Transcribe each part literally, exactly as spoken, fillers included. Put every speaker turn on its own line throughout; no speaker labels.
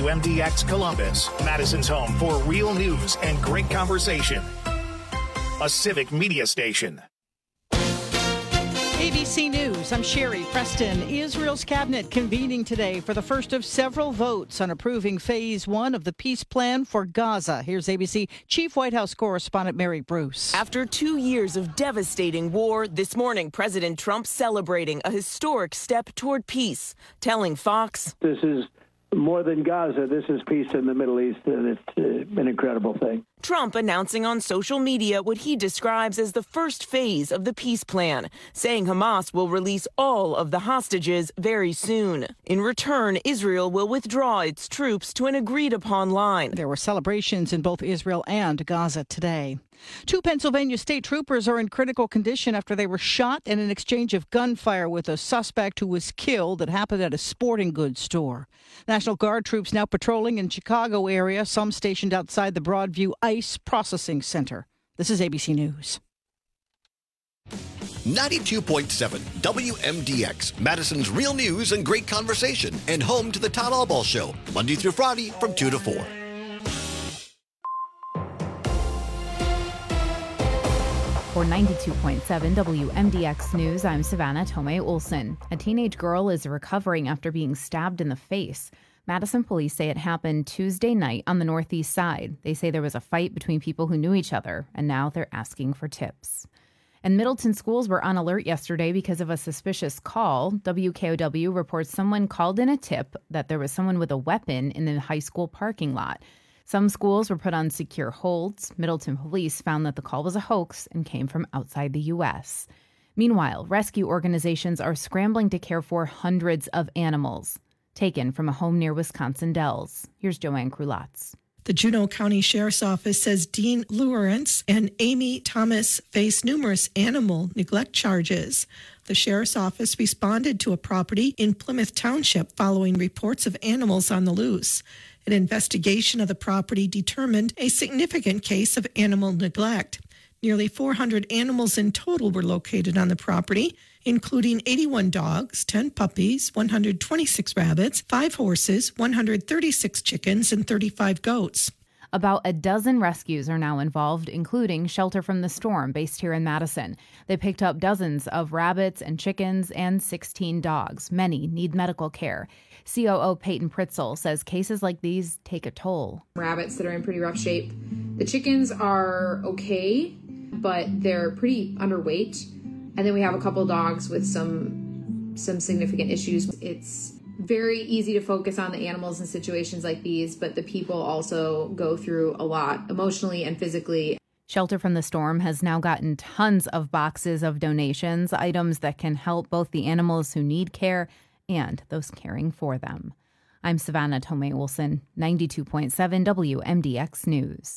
W M D X Columbus, Madison's home for real news and great conversation. A civic media station.
A B C News, I'm Sherry Preston. Israel's cabinet convening today for the first of several votes on approving phase one of the peace plan for Gaza. Here's A B C Chief White House correspondent Mary Bruce.
After two years of devastating war, this morning President Trump celebrating a historic step toward peace, telling Fox,
"This is more than Gaza. This is peace in the Middle East, and it's uh, an incredible thing."
Trump announcing on social media what he describes as the first phase of the peace plan, saying Hamas will release all of the hostages very soon. In return, Israel will withdraw its troops to an agreed-upon line.
There were celebrations in both Israel and Gaza today. Two Pennsylvania state troopers are in critical condition after they were shot in an exchange of gunfire with a suspect who was killed that happened at a sporting goods store. National Guard troops now patrolling in Chicago area, some stationed outside the Broadview ICE Processing Center. This is A B C News.
ninety-two point seven W M D X, Madison's real news and great conversation, and home to the Todd Albaugh Show, Monday through Friday from two to four.
For ninety-two point seven W M D X News, I'm Savannah Tomei Olson. A teenage girl is recovering after being stabbed in the face. Madison police say it happened Tuesday night on the northeast side. They say there was a fight between people who knew each other, and now they're asking for tips. And Middleton schools were on alert yesterday because of a suspicious call. W K O W reports someone called in a tip that there was someone with a weapon in the high school parking lot. Some schools were put on secure holds. Middleton police found that the call was a hoax and came from outside the U S. Meanwhile, rescue organizations are scrambling to care for hundreds of animals taken from a home near Wisconsin Dells. Here's Joanne Krulatz.
The Juneau County Sheriff's Office says Dean Lawrence and Amy Thomas face numerous animal neglect charges. The Sheriff's Office responded to a property in Plymouth Township following reports of animals on the loose. An investigation of the property determined a significant case of animal neglect. Nearly four hundred animals in total were located on the property, including eighty-one dogs, ten puppies, one hundred twenty-six rabbits, five horses, one hundred thirty-six chickens, and thirty-five goats.
About a dozen rescues are now involved, including Shelter from the Storm, based here in Madison. They picked up dozens of rabbits and chickens and sixteen dogs. Many need medical care. C O O Peyton Pritzel says cases like these take a toll.
Rabbits that are in pretty rough shape. The chickens are okay, but they're pretty underweight. And then we have a couple dogs with some some significant issues. It's very easy to focus on the animals in situations like these, but the people also go through a lot emotionally and physically.
Shelter from the Storm has now gotten tons of boxes of donations, items that can help both the animals who need care and those caring for them. I'm Savannah Tomei Olson, ninety-two point seven W M D X News.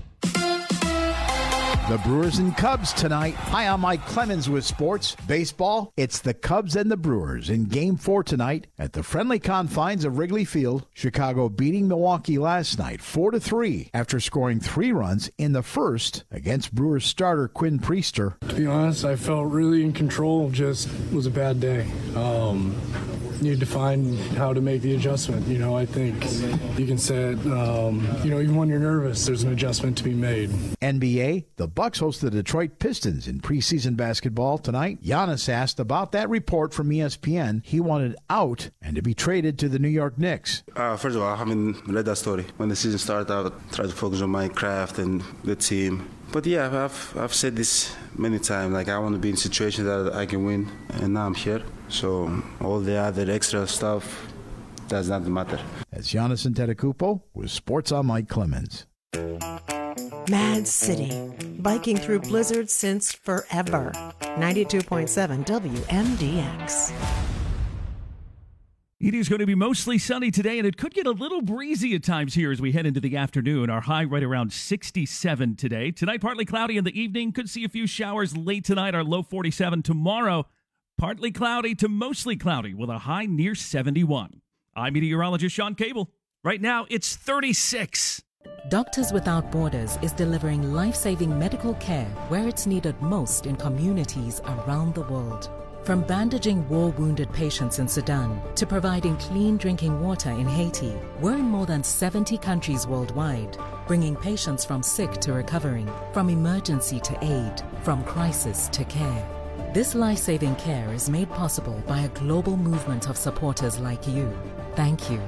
The Brewers and Cubs tonight. Hi, I'm Mike Clemens with sports. Baseball, it's the Cubs and the Brewers in Game four tonight at the friendly confines of Wrigley Field. Chicago beating Milwaukee last night four to three after scoring three runs in the first against Brewers starter Quinn Priester.
To be honest, I felt really in control. Just was a bad day. Um, need to find how to make the adjustment. You know, I think you can say it, um, you know, even when you're nervous, there's an adjustment to be made.
N B A, the Bucks host the Detroit Pistons in preseason basketball tonight. Giannis asked about that report from E S P N. He wanted out and to be traded to the New York Knicks.
Uh, first of all, I haven't read that story. When the season started, I tried to focus on my craft and the team. But yeah, I've I've said this many times. Like, I want to be in situations that I can win, and now I'm here. So all the other extra stuff does not matter.
That's Giannis Antetokounmpo with Sports on Mike Clemens.
Mad City, biking through blizzards since forever. ninety-two point seven W M D X.
It is going to be mostly sunny today, and it could get a little breezy at times here as we head into the afternoon. Our high right around sixty-seven today. Tonight, partly cloudy in the evening. Could see a few showers late tonight. Our low forty-seven. Tomorrow, partly cloudy to mostly cloudy with a high near seventy-one. I'm meteorologist Sean Cable. Right now, it's thirty-six.
Doctors Without Borders is delivering life-saving medical care where it's needed most in communities around the world.
From bandaging war-wounded patients in Sudan to providing clean drinking water in Haiti, we're in more than seventy countries worldwide, bringing patients from sick to recovering, from emergency to aid, from crisis to care. This life-saving care is made possible by a global movement of supporters like you. Thank you.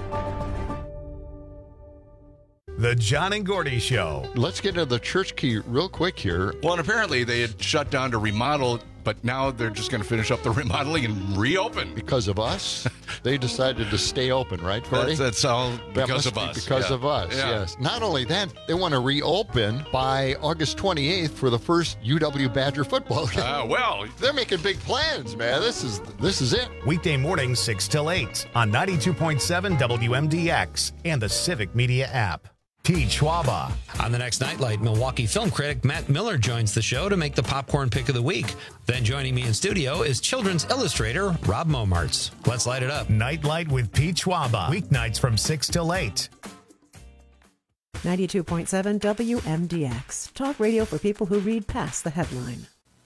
The John and Gordy Show.
Let's get into the church key real quick here.
Well, and apparently they had shut down to remodel, but now they're just going to finish up the remodeling and reopen.
Because of us, they decided to stay open, right, Gordy?
That's, that's all because
that
of us.
Be because
yeah.
of us,
yeah.
yes. Not only that, they want to reopen by August twenty-eighth for the first U W Badger football game.
Uh, well,
they're making big plans, man. This is this is it.
Weekday mornings, six till eight on ninety-two point seven W M D X and the Civic Media app. T. Schwaba.
On the next Nightlight, Milwaukee film critic Matt Miller joins the show to make the popcorn pick of the week. Then joining me in studio is children's illustrator Rob Momartz. Let's light it up.
Nightlight with Pete Schwaba. Weeknights from six till eight.
ninety-two point seven W M D X. Talk radio for people who read past the headline.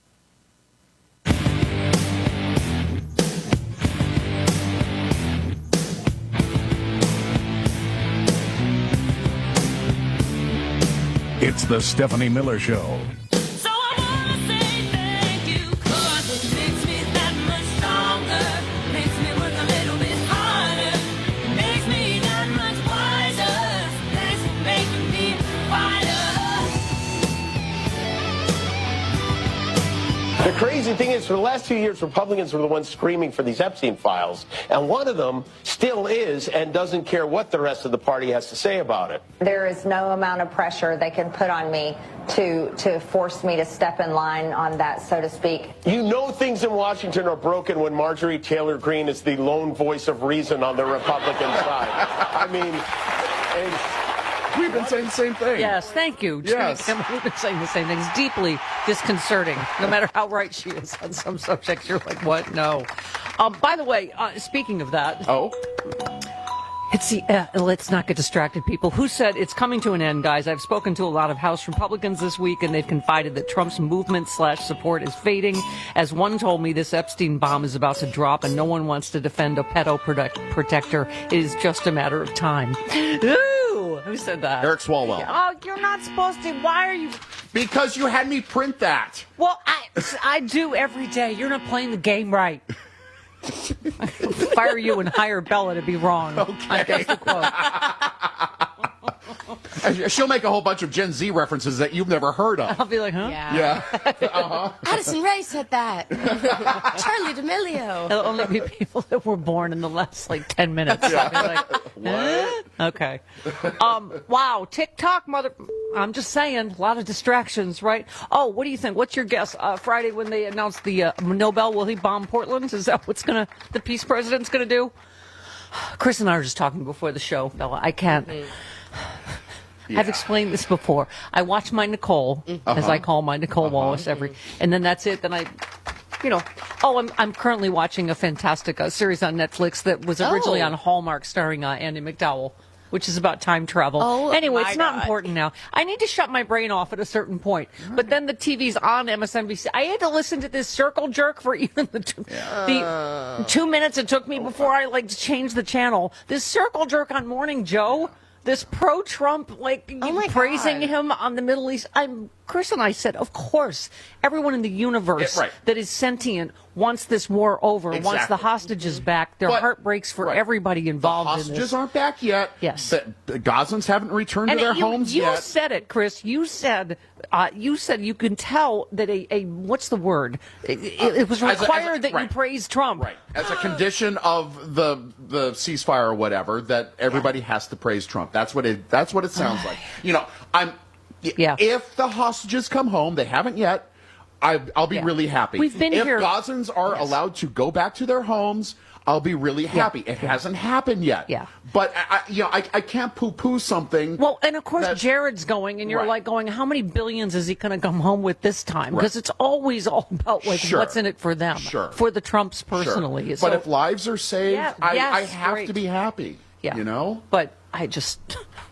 It's the Stephanie Miller Show.
So I wanna say thank you, 'cause it makes me that much stronger, makes me work a little bit harder, makes me that much wiser, thanks for making me
The crazy thing is, for the last two years, Republicans were the ones screaming for these Epstein files, and one of them still is and doesn't care what the rest of the party has to say about it.
There is no amount of pressure they can put on me to to force me to step in line on that, so to speak.
You know things in Washington are broken when Marjorie Taylor Greene is the lone voice of reason on the Republican side. I mean, it's...
We've been saying the same thing.
Yes, thank you.
Yes.
We've been saying the same thing. It's deeply disconcerting, no matter how right she is on some subjects. You're like, what? No. Um, by the way, uh, speaking of that.
Oh?
It's the, uh, let's not get distracted, people. Who said it's coming to an end, guys? I've spoken to a lot of House Republicans this week, and they've confided that Trump's movement slash support is fading. As one told me, this Epstein bomb is about to drop, and no one wants to defend a pedo protect- protector. It is just a matter of time. Ooh, who said that?
Eric Swalwell.
Oh, you're not supposed to. Why are you?
Because you had me print that.
Well, I, I do every day. You're not playing the game right. Fire you and hire Bella to be wrong.
Okay.
That's the quote.
She'll make a whole bunch of Gen Z references that you've never heard of.
I'll be like, huh?
Yeah. yeah. Uh-huh.
Addison Rae said that. Charlie D'Amelio.
It'll only be people that were born in the last like ten minutes.
Yeah.
I'll be like, what? Okay. Um, wow. TikTok, mother. I'm just saying, a lot of distractions, right? Oh, what do you think? What's your guess? Uh, Friday when they announced the uh, Nobel, will he bomb Portland? Is that what's gonna the peace president's gonna do? Chris and I were just talking before the show, Bella. I can't. Yeah. I've explained this before. I watch my Nicole, uh-huh. as I call my Nicole uh-huh. Wallace every, and then that's it. Then I, you know, oh, I'm I'm currently watching a fantastic uh, series on Netflix that was originally oh. on Hallmark, starring uh, Andy McDowell, which is about time travel.
Oh,
anyway,
my
it's not
God.
important now. I need to shut my brain off at a certain point. But then the T V's on M S N B C. I had to listen to this circle jerk for even the two,
Yeah.
the two minutes it took me before I like changed the channel. This circle jerk on Morning Joe. This pro-Trump, like,
Oh
praising
God.
him on the Middle East. I'm Chris and I said, of course, everyone in the universe
Yeah, right.
that is sentient wants this war over, wants
Exactly.
the hostages back. Their
But-
heart breaks for
right.
everybody involved
The
in
hostages
this.
aren't back yet.
Yes.
The, the Gazans haven't returned
And
to their
you,
homes
you
yet.
said it, Chris. You said, uh, you said you can tell that a, a what's the word? It, it, it was
As a- as a-
required that you
right.
praise Trump.
Right. As a condition of the the ceasefire or whatever, that everybody has to praise Trump. That's what it. That's what it sounds like. You know, I'm.
Yeah.
If the hostages come home, they haven't yet. I, I'll be
Yeah.
really happy.
We've been
if
here-
Gazans are
Yes.
allowed to go back to their homes, I'll be really happy. It hasn't happened yet.
Yeah.
But I, I, you know, I, I can't poo-poo something.
Well, and of course,
That's-
Jared's going, and you're
Right.
like going, how many billions is he going to come home with this time? Because
Right.
it's always all about like
Sure.
what's in it for them,
Sure.
for the Trumps personally.
Sure.
So-
But if lives are saved,
Yeah,
I,
yes,
I have
great.
to be happy.
Yeah.
You know?
But I just, oh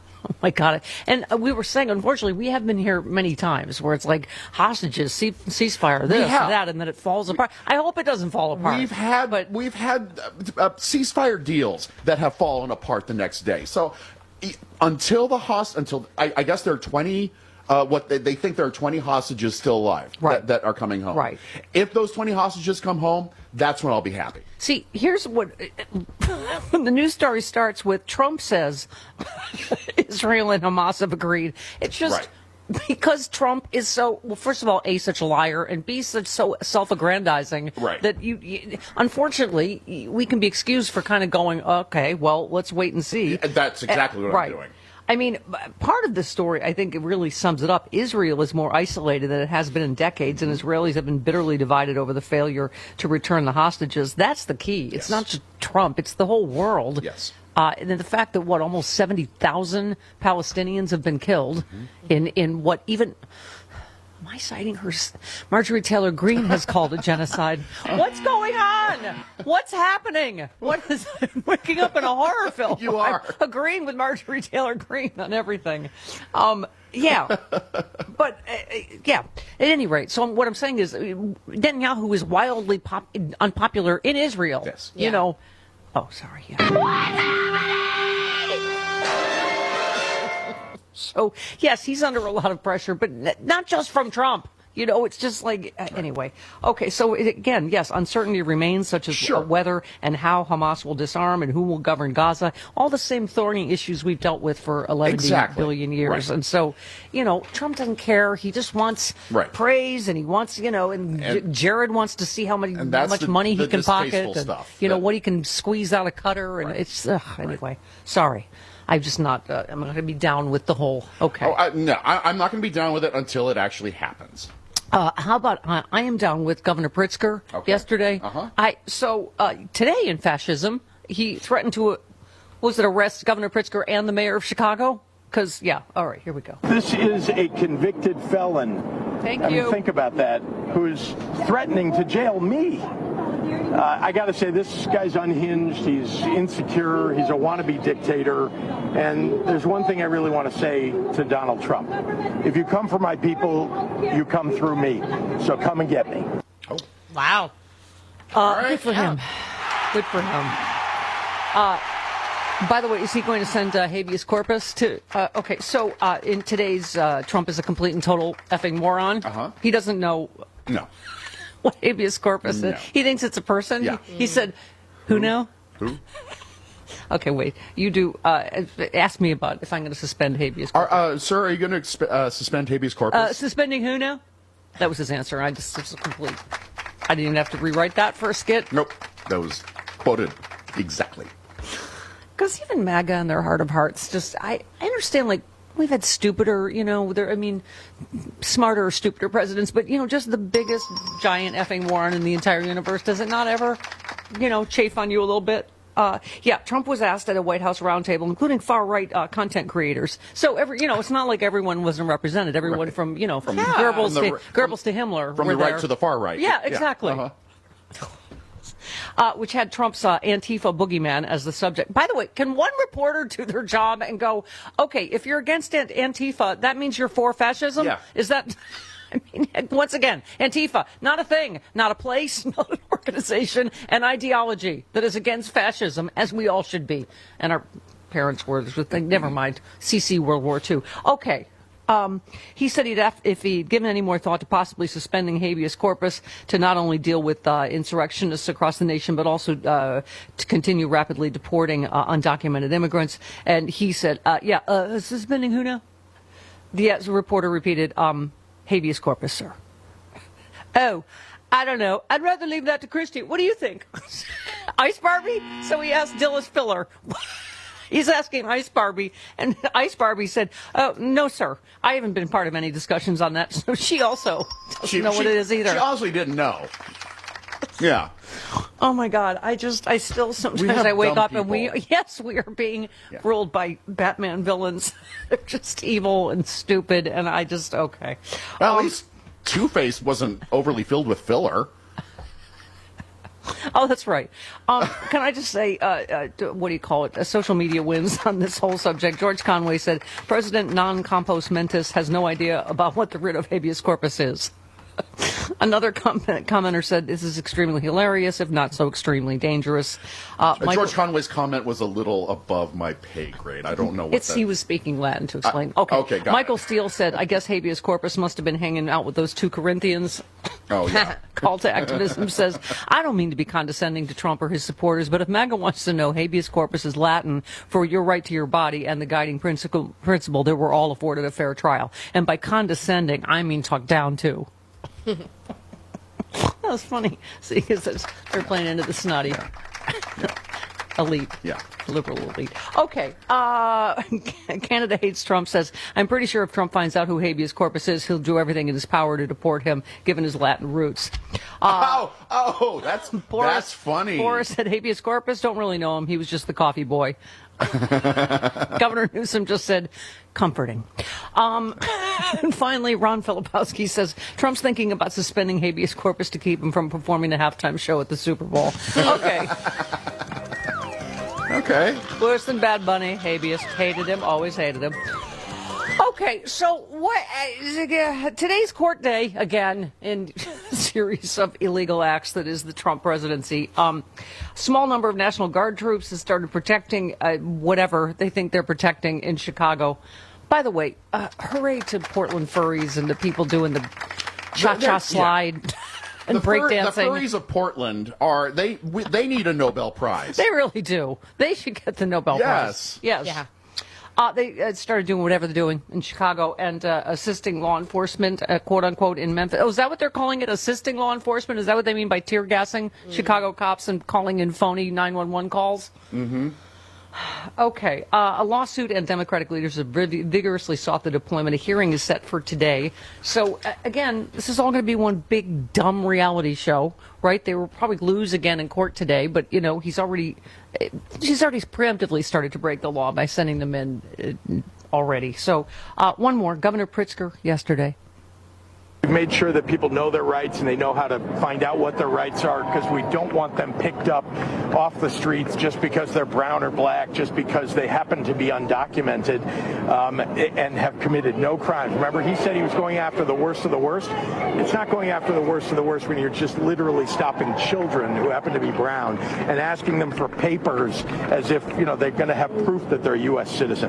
my God. And uh, we were saying, unfortunately, we have been here many times where it's like hostages, ce- ceasefire, this,
have.
that, and then it falls apart. I hope it doesn't fall apart.
We've had but we've had uh, uh, ceasefire deals that have fallen apart the next day. So e- until the host, until I, I guess there are twenty. Uh, what they, they think there are twenty hostages still alive
Right.
that, that are coming home.
Right.
If those twenty hostages come home, that's when I'll be happy.
See, here's what when the news story starts with Trump says Israel and Hamas have agreed. It's just
Right.
because Trump is so, well, first of all, A, such a liar, and B, such so self-aggrandizing
Right.
that you, you, unfortunately, we can be excused for kind of going, okay, well, let's wait and see.
That's exactly what I'm
right.
doing.
I mean, part of this story, I think it really sums it up. Israel is more isolated than it has been in decades, and Israelis have been bitterly divided over the failure to return the hostages. That's the key. It's not just Trump, it's the whole world.
Yes.
Uh, and then the fact that, what, almost seventy thousand Palestinians have been killed
Mm-hmm.
in, in what even... Am I citing her? Marjorie Taylor Greene has called it genocide. What's going on? What's happening? What is I'm waking up in a horror film?
You are.
I'm agreeing with Marjorie Taylor Greene on everything. Um, yeah, but uh, yeah. At any rate, so what I'm saying is, uh, Netanyahu is wildly pop- unpopular in Israel.
Yes.
You
Yeah.
know. Oh, sorry. Yeah. So, yes, he's under a lot of pressure, but n- not just from Trump. You know, it's just like, uh, anyway. Okay, so it, again, yes, uncertainty remains, such as
Sure.
uh, whether and how Hamas will disarm and who will govern Gaza. All the same thorny issues we've dealt with for eleven
Exactly.
billion years.
Right.
And so, you know, Trump doesn't care. He just wants
Right.
praise, and he wants, you know, and, J-
And-
Jared wants to see how many,
and
how
that's
much
the-
money
the
he can pocket.
distasteful
And,
stuff
you know,
that-
what he can squeeze out of Qatar. And it's, ugh, anyway, sorry. I'm just not, uh, I'm not going to be down with the whole, okay.
Oh, I, no, I, I'm not going to be down with it until it actually happens.
Uh, how about uh, I am down with Governor Pritzker
Okay.
yesterday.
Uh-huh.
I so uh, today in fascism he threatened to uh, was it arrest Governor Pritzker and the mayor of Chicago? Because yeah, all right, here we go.
This is a convicted felon.
Thank
I
you.
mean, think about that. Who's threatening to jail me? Uh, I got to say, this guy's unhinged. He's insecure. He's a wannabe dictator. And there's one thing I really want to say to Donald Trump. If you come for my people, you come through me. So come and get me.
Oh.
Wow. Uh, good for him. Good for him. Uh, by the way, is he going to send uh, habeas corpus to? Uh, okay, so uh, in today's uh, Trump is a complete and total effing moron.
Uh-huh.
He doesn't know
No.
what habeas corpus
No.
is. He thinks it's a person.
Yeah.
He, he said, "Who now?"
Who?
Okay, wait. You do. Uh, ask me about if I'm going to suspend habeas corpus.
Are, uh, sir, are you going to exp- uh, suspend habeas corpus?
Uh, suspending who now? That was his answer. I just it was complete. I didn't even have to rewrite that for a skit.
Nope. That was quoted exactly.
Because even MAGA in their heart of hearts, just I, I understand. Like we've had stupider, you know, there. I mean, smarter or stupider presidents, but you know, just the biggest giant effing moron in the entire universe. Does it not ever, you know, chafe on you a little bit? Uh, yeah, Trump was asked at a White House roundtable, including far-right uh, content creators. So, every you know, it's not like everyone wasn't represented. Everyone
Right.
from, you know, from
Yeah.
Goebbels,
From the
to,
r-
Goebbels to Himmler.
From
were
the right
there.
to the far right.
Yeah, exactly.
Uh-huh.
Uh, which had Trump's uh, Antifa boogeyman as the subject. By the way, can one reporter do their job and go, okay, if you're against Ant- Antifa, that means you're for fascism?
Yeah.
Is that... I mean, once again, Antifa, not a thing, not a place, not an organization, an ideology that is against fascism, as we all should be. And our parents were, never mind, C C World War Two. Okay. Um, he said he'd have, if he'd given any more thought to possibly suspending habeas corpus to not only deal with uh, insurrectionists across the nation, but also uh, to continue rapidly deporting uh, undocumented immigrants. And he said, uh, yeah, uh, suspending who now? The uh, reporter repeated, um, habeas corpus, sir. Oh, I don't know. I'd rather leave that to Christie. What do you think? Ice Barbie? So he asked Dillis Filler. He's asking Ice Barbie, and Ice Barbie said, oh, no, sir. I haven't been part of any discussions on that, so she also doesn't
She,
know what
she-
it is either.
She honestly didn't know. Yeah.
Oh, my God. I just, I still, sometimes
have
I wake
dumb
up and we,
people.
yes, we are being
Yeah.
ruled by Batman villains. They're just evil and stupid, and I just, okay.
Well, at
Um,
least Two-Face wasn't overly filled with filler.
Oh, that's right. Um, can I just say, uh, uh, what do you call it? Uh, social media wins on this whole subject. George Conway said, President non-compos mentis has no idea about what the writ of habeas corpus is. Another comment, commenter said, this is extremely hilarious, if not so extremely dangerous. Uh,
Uh,
Michael,
George Conway's comment was a little above my pay grade. I don't know what
it's,
that...
he was speaking Latin to explain.
Uh,
okay.
okay, got
Michael
it.
Steele said, I guess habeas corpus must have been hanging out with those two Corinthians.
Oh, yeah.
Call to Activism says, I don't mean to be condescending to Trump or his supporters, but if MAGA wants to know habeas corpus is Latin for your right to your body and the guiding principle, principle that we're all afforded a fair trial. And by condescending, I mean talk down to. That was funny. See, because they're playing into the snotty
Yeah. Yeah.
elite.
Yeah.
Liberal elite. Okay. Uh, Canada Hates Trump says, I'm pretty sure if Trump finds out who habeas corpus is, he'll do everything in his power to deport him, given his Latin roots. Uh,
oh, oh, that's,
Boris,
that's funny.
Boris said habeas corpus, don't really know him. He was just the coffee boy. Governor Newsom just said, comforting. Um, and finally, Ron Filipowski says, Trump's thinking about suspending habeas corpus to keep him from performing the halftime show at the Super Bowl. Okay.
Okay.
Worse than Bad Bunny, habeas. Hated him, always hated him. Okay, so what? Uh, today's court day, again, in a series of illegal acts that is the Trump presidency. Um, small number of National Guard troops has started protecting uh, whatever they think they're protecting in Chicago. By the way, uh, hooray to Portland furries and the people doing the cha-cha
They're-
slide.
yeah.
And
the, fur- the
breakdancing.
furries of Portland are they? We, they need a Nobel Prize.
They really do. They should get the Nobel
Yes.
Prize. Yes. Yeah. Uh, they uh, started doing whatever they're doing in Chicago and uh, assisting law enforcement, uh, quote unquote, in Memphis. Oh, is that what they're calling it? Assisting law enforcement? Is that what they mean by tear gassing
Mm-hmm.
Chicago cops and calling in phony nine one one calls?
Mm-hmm.
Okay. Uh, a lawsuit and Democratic leaders have viv- vigorously sought the deployment. A hearing is set for today. So, uh, again, this is all going to be one big, dumb reality show, right? They will probably lose again in court today, but, you know, he's already, uh, he's already preemptively started to break the law by sending them in uh, already. So, uh, one more. Governor Pritzker yesterday.
We've made sure that people know their rights and they know how to find out what their rights are, because we don't want them picked up off the streets just because they're brown or black, just because they happen to be undocumented um, and have committed no crimes. Remember, he said he was going after the worst of the worst. It's not going after the worst of the worst when you're just literally stopping children who happen to be brown and asking them for papers as if, you know, they're going to have proof that they're a U S citizen.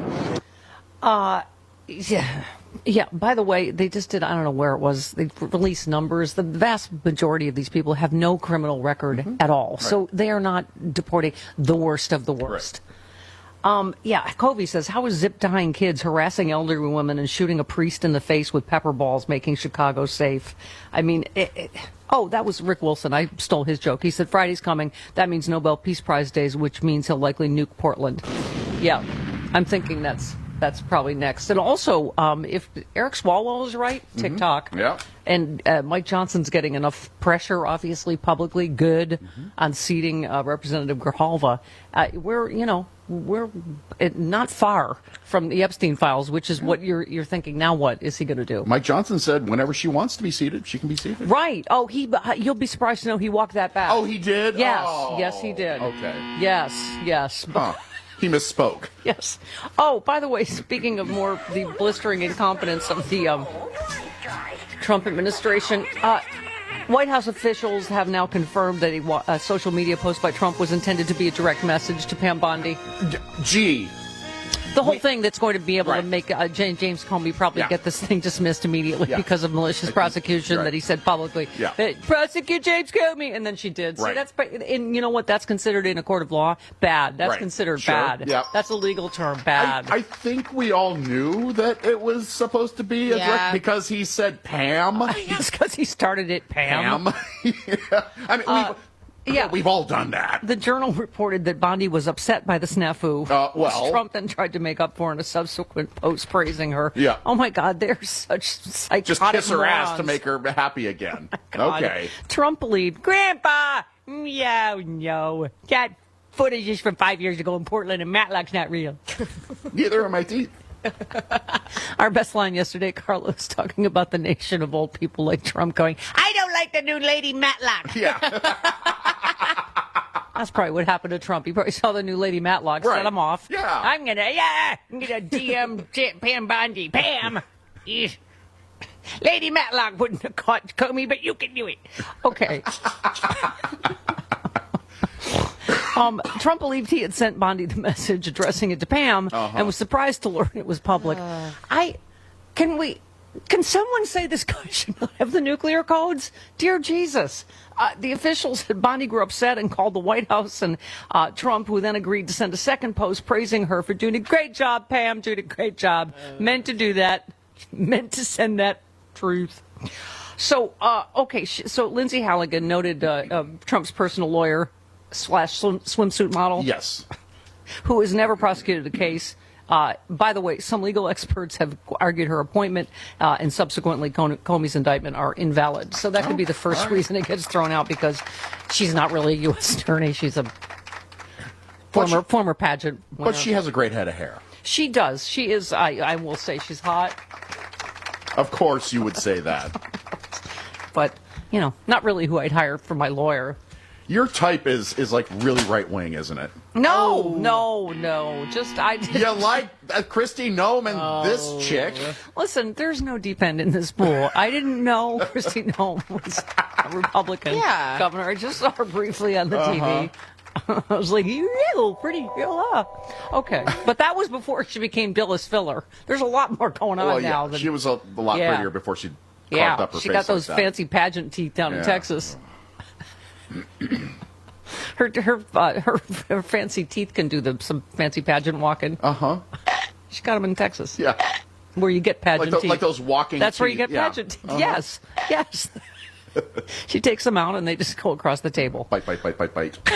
Uh, yeah. Yeah, by the way, they just did, I don't know where it was, they released numbers. The vast majority of these people have no criminal record mm-hmm. at all. Right. So they are not deporting the worst of the worst. Right. Um, yeah, Covey says, how is zip tying kids, harassing elderly women, and shooting a priest in the face with pepper balls making Chicago safe? I mean, it, it, oh, that was Rick Wilson. I stole his joke. He said, Friday's coming. That means Nobel Peace Prize days, which means he'll likely nuke Portland. Yeah, I'm thinking that's... That's probably next. And also, um, if Eric Swalwell is right, TikTok,
mm-hmm. yeah.
and uh, Mike Johnson's getting enough pressure, obviously, publicly, good, mm-hmm. on seating uh, Representative Grijalva, uh, we're, you know, we're not far from the Epstein files, which is what you're you're thinking. Now what is he going to do?
Mike Johnson said whenever she wants to be seated, she can be seated.
Right. Oh, he. You'll be surprised to know he walked that back.
Oh, he did?
Yes.
Oh.
Yes, he did.
Okay.
Yes. Yes.
Huh. He misspoke.
Yes. Oh, by the way, speaking of more the blistering incompetence of the um, Trump administration, uh, White House officials have now confirmed that a, a social media post by Trump was intended to be a direct message to Pam Bondi.
Gee.
The whole we, thing that's going to be able
right.
to make uh, James, James Comey probably
yeah.
get this thing dismissed immediately
yeah.
because of malicious prosecution
right.
that he said publicly.
Yeah.
That, prosecute James Comey, and then she did.
Right.
So that's, and you know what? That's considered in a court of law bad. That's
right.
considered
sure.
bad.
Yep.
That's a legal term. Bad.
I, I think we all knew that it was supposed to be a
yeah.
direct because he said Pam.
Uh, yes, because he started it Pam.
Pam. yeah. I mean,
uh,
we've, yeah, we've all done that.
The Journal reported that Bondi was upset by the snafu.
Uh, well,
Trump then tried to make up for in a subsequent post praising her.
Yeah.
Oh my God, they're such psychotic
Just kiss her
morons.
ass to make her happy again.
Oh
okay.
Trump believed, Grandpa. Yeah, no, that footage is from five years ago in Portland, and Matlock's not real.
Neither are my teeth.
Our best line yesterday, Carlos, talking about the nation of old people like Trump going, I don't like the new lady Matlock.
Yeah.
That's probably what happened to Trump. He probably saw the new Lady Matlock,
Right.
set him off.
Yeah.
I'm gonna, yeah, I'm gonna D M Pam Bondi. Pam, eh, Lady Matlock wouldn't have caught Comey, but you can do it. Okay. Um, Trump believed he had sent Bondi the message addressing it to Pam,
Uh-huh.
and was surprised to learn it was public. I can we can someone say this guy should not have the nuclear codes? Dear Jesus. Uh, the officials at Bondi grew upset and called the White House and uh, Trump, who then agreed to send a second post praising her for doing a great job, Pam, doing a great job. Meant to do that. Meant to send that truth. So, uh, okay, sh- so Lindsay Halligan, noted uh, uh, Trump's personal lawyer slash swim- swimsuit model.
Yes.
Who has never prosecuted a case. Uh, by the way, some legal experts have argued her appointment uh, and subsequently Con- Comey's indictment are invalid. So that could be the first reason it gets thrown out, because she's not really a U S attorney. She's a former
she-
former pageant winner.
But she has a great head of hair.
She does. She is, I, I will say, she's hot.
Of course you would say that.
But, you know, not really who I'd hire for my lawyer.
Your type is is like really right wing, isn't it?
No, no, no. Just I.
You like uh, Kristi Noem and this chick?
Listen, there's no deep end in this pool. I didn't know Kristi Noem was a Republican
Yeah.
governor. I just saw her briefly on the
Uh-huh.
T V. I was like, you little pretty girl. Uh. Okay, but that was before she became Dillis Filler. There's a lot more going on
Well, yeah,
now. Than,
she was a, a lot
Yeah.
prettier before she carved
yeah,
up her
she
face
got those
like that.
fancy pageant teeth down in
Yeah.
Texas. Her her, uh, her her fancy teeth can do the some fancy pageant walking.
Uh huh.
She got them in Texas.
Yeah.
Where you get pageant
Like, tho-
teeth.
like those walking
That's where you
teeth,
get
yeah.
pageant teeth.
Uh-huh.
Yes, yes. She takes them out and they just go across the table.
Bite, bite, bite, bite, bite.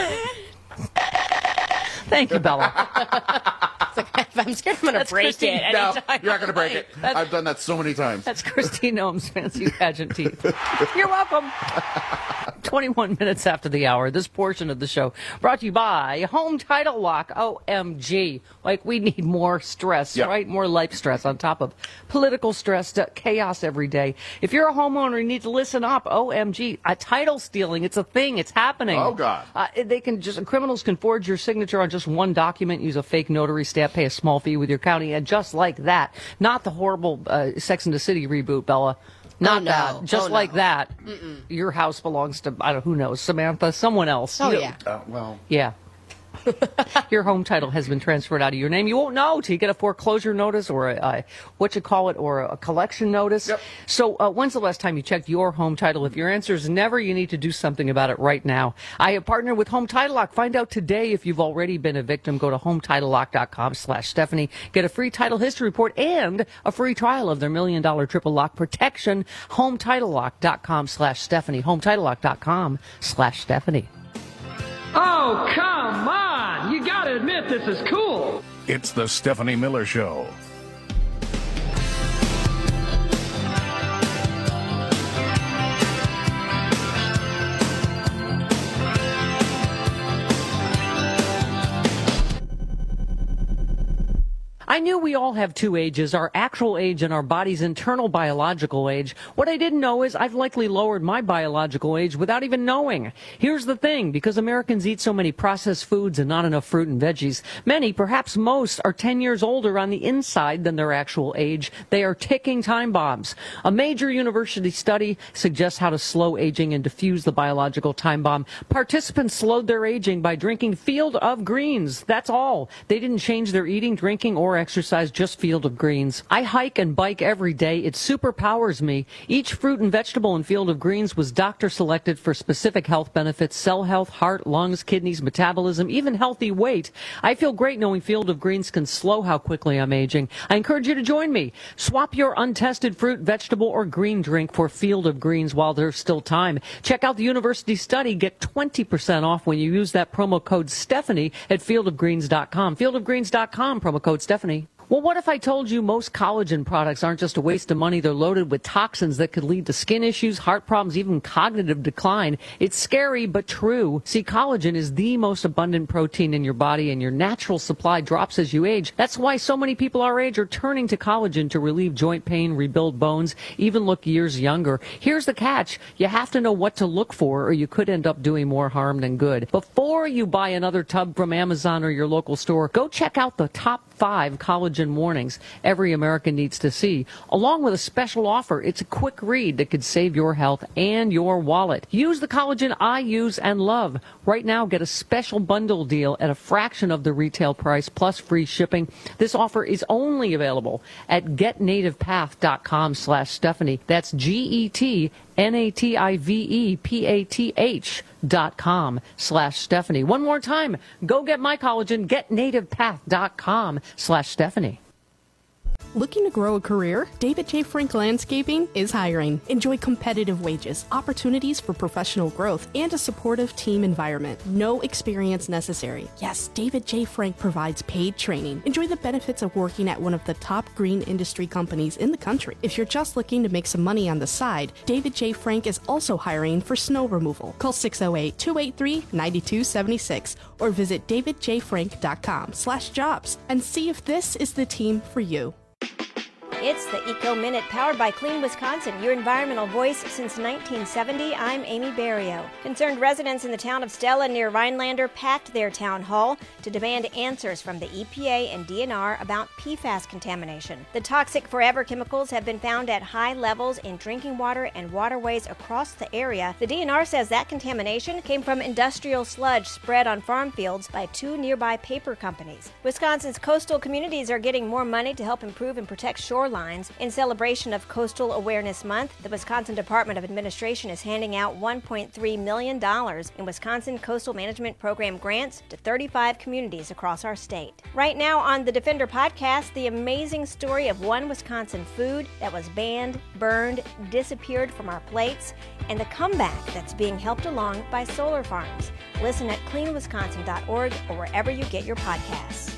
Thank you, Bella.
I'm scared I'm going to
That's
break
Christine.
it.
No,
anytime.
you're not going to break it.
That's-
I've done that so many times.
That's Christine Ohm's fancy pageant teeth. You're welcome. twenty-one minutes after the hour, this portion of the show brought to you by Home Title Lock. O M G. Like, we need more stress,
Yeah.
right? More life stress on top of political stress, uh, chaos every day. If you're a homeowner, you need to listen up. O M G. A title stealing. It's a thing. It's happening.
Oh, God.
Uh, they can just, criminals can forge your signature on just one document, use a fake notary stamp, pay a small fee with your county, and just like that. Not the horrible uh, Sex and the City reboot, Bella. Not
Oh, no.
that. Just
Oh,
like
no.
that. Your house belongs to, I don't know, who knows, Samantha, someone else.
Oh,
You-
yeah.
Uh, well,
Yeah. Your home title has been transferred out of your name. You won't know till you get a foreclosure notice or a, a what you call it, or a collection notice.
Yep.
So uh, when's the last time you checked your home title? If your answer is never, you need to do something about it right now. I have partnered with Home Title Lock. Find out today if you've already been a victim. Go to home title lock dot com slash Stephanie. Get a free title history report and a free trial of their million dollar triple lock protection. home title lock dot com slash Stephanie. home title lock dot com slash Stephanie.
Oh, come on! You gotta admit this is cool.
It's the Stephanie Miller Show.
I knew we all have two ages, our actual age and our body's internal biological age. What I didn't know is I've likely lowered my biological age without even knowing. Here's the thing, because Americans eat so many processed foods and not enough fruit and veggies, many, perhaps most, are ten years older on the inside than their actual age. They are ticking time bombs. A major university study suggests how to slow aging and diffuse the biological time bomb. Participants slowed their aging by drinking Field of Greens. That's all. They didn't change their eating, drinking, or exercise, just Field of Greens. I hike and bike every day. It superpowers me. Each fruit and vegetable in Field of Greens was doctor selected for specific health benefits: cell health, heart, lungs, kidneys, metabolism, even healthy weight. I feel great knowing Field of Greens can slow how quickly I'm aging. I encourage you to join me. Swap your untested fruit, vegetable, or green drink for Field of Greens while there's still time. Check out the university study. Get twenty percent off when you use that promo code Stephanie at field of greens dot com. field of greens dot com, promo code Stephanie. Well, what if I told you most collagen products aren't just a waste of money? They're loaded with toxins that could lead to skin issues, heart problems, even cognitive decline. It's scary, but true. See, collagen is the most abundant protein in your body, and your natural supply drops as you age. That's why so many people our age are turning to collagen to relieve joint pain, rebuild bones, even look years younger. Here's the catch. You have to know what to look for, or you could end up doing more harm than good. Before you buy another tub from Amazon or your local store, go check out the top five collagen warnings every American needs to see, along with a special offer. It's a quick read that could save your health and your wallet. Use the collagen I use and love. Right now, get a special bundle deal at a fraction of the retail price plus free shipping. This offer is only available at getnativepath.com slash Stephanie. That's G-E-T N-A-T-I-V-E-P-A-T-H dot com slash Stephanie. One more time, go get my collagen, getnativepath.com slash Stephanie.
Looking to grow a career? David J. Frank Landscaping is hiring. Enjoy competitive wages, opportunities for professional growth, and a supportive team environment. No experience necessary. Yes, David J. Frank provides paid training. Enjoy the benefits of working at one of the top green industry companies in the country. If you're just looking to make some money on the side, David J. Frank is also hiring for snow removal. Call six oh eight, two eight three, nine two seven six or visit davidjfrank.com slash jobs and see if this is the team for you.
It's the Eco Minute, powered by Clean Wisconsin, your environmental voice since nineteen seventy. I'm Amy Barrio. Concerned residents in the town of Stella near Rhinelander packed their town hall to demand answers from the E P A and D N R about P FAS contamination. The toxic forever chemicals have been found at high levels in drinking water and waterways across the area. The D N R says that contamination came from industrial sludge spread on farm fields by two nearby paper companies. Wisconsin's coastal communities are getting more money to help improve and protect shorelines. In celebration of Coastal Awareness Month, the Wisconsin Department of Administration is handing out one point three million dollars in Wisconsin Coastal Management Program grants to thirty-five communities across our state. Right now on the Defender podcast, the amazing story of one Wisconsin food that was banned, burned, disappeared from our plates, and the comeback that's being helped along by solar farms. Listen at clean wisconsin dot org or wherever you get your podcasts.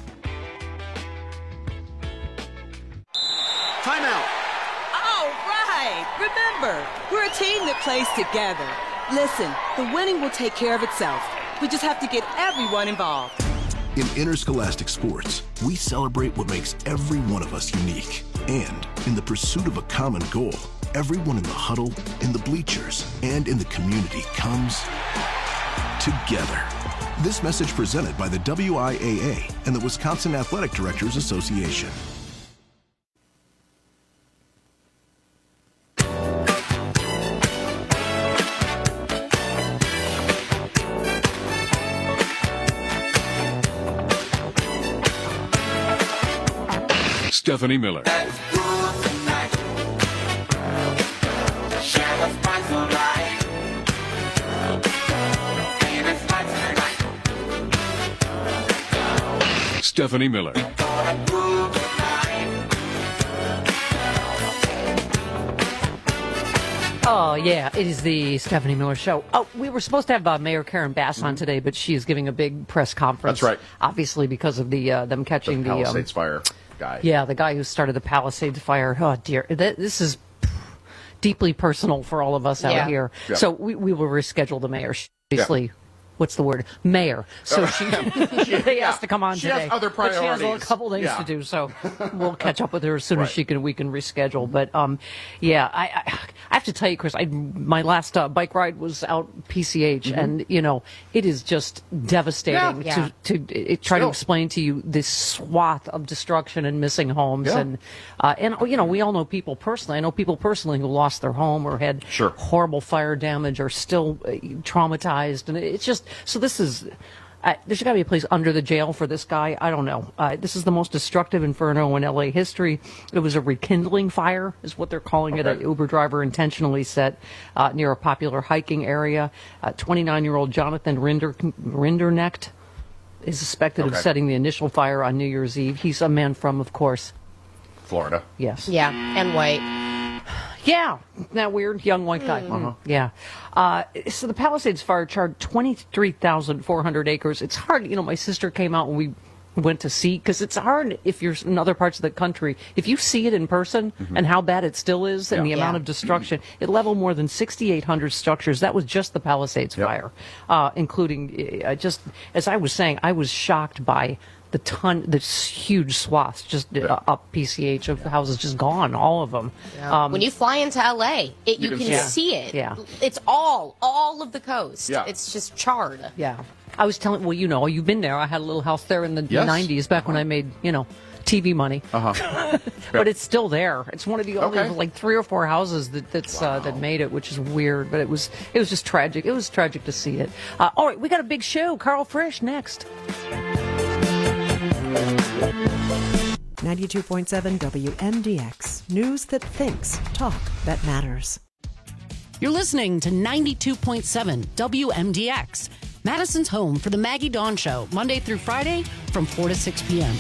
Timeout.
All right. Remember, we're a team that plays together. Listen, the winning will take care of itself. We just have to get everyone involved.
In interscholastic sports, we celebrate what makes every one of us unique. And in the pursuit of a common goal, everyone in the huddle, in the bleachers, and in the community comes together. This message presented by the W I A A and the Wisconsin Athletic Directors Association.
Stephanie Miller. Stephanie Miller.
Oh, yeah, it is the Stephanie Miller Show. Oh, we were supposed to have uh, Mayor Karen Bass on today, but she is giving a big press conference.
That's right.
Obviously, because of the uh, them catching
the
the,
Palisades
um,
fire guy.
Yeah, the guy who started the Palisades fire. Oh, dear. Th- This is deeply personal for all of us out
Yeah.
here.
Yeah.
So we, we will reschedule the mayor. She Obviously.
Yeah.
What's the word? Mayor. So she, they
Yeah.
asked to come on
She
today.
has other
But she has a
priorities.
couple things
Yeah.
to do, so we'll catch up with her as soon as
Right.
she can. We can reschedule. But um, yeah, I, I I have to tell you, Chris, I, my last uh, bike ride was out P C H,
Mhm.
and you know it is just devastating
Yeah.
to to uh, try to
Still.
explain to you this swath of destruction and missing homes,
Yeah.
and uh, and you know we all know people personally. I know people personally who lost their home or had
Sure.
horrible fire damage or still uh, traumatized, and it's just so this is. Uh, there's got to be a place under the jail for this guy. I don't know. Uh, this is the most destructive inferno in L A history. It was a rekindling fire, is what they're calling it.
Okay.
An Uber driver intentionally set uh, near a popular hiking area. Uh, twenty-nine-year-old Jonathan Rinder, Rinderknecht is suspected of
Okay.
setting the initial fire on New Year's Eve. He's a man from, of course,
Florida.
yes.
Yeah, and white.
Yeah, that weird young white guy.
Mm.
Uh-huh.
Yeah. Uh, so the Palisades fire charred twenty-three thousand four hundred acres. It's hard, you know. My sister came out and we went to see, because it's hard if you're in other parts of the country, if you see it in person
Mhm.
and how bad it still is and
Yeah.
the amount
Yeah.
of destruction, it leveled more than sixty-eight hundred structures. That was just the Palisades fire, uh, including, uh, just, as I was saying, I was shocked by the ton, this huge swaths just uh, up P C H of houses just gone, all of them. Um,
when you fly into L A, it, you,
You
can,
can see
see
it.
it.
Yeah.
It's all, all of the coast.
Yeah.
It's just charred.
Yeah. I was telling, well, you know, you've been there. I had a little house there in the
Yes.
nineties, back when I made, you know, T V money.
Uh-huh.
But it's still there. It's one of the only,
Okay.
like, three or four houses that that's uh, that made it, which is weird. But it was it was just tragic. It was tragic to see it. Uh, all right, we got a big show. Carl Frisch next.
ninety-two point seven W M D X. News that thinks, talk that matters.
You're listening to ninety-two point seven W M D X, Madison's home for the Maggie Dawn Show, Monday through Friday from four to six p.m.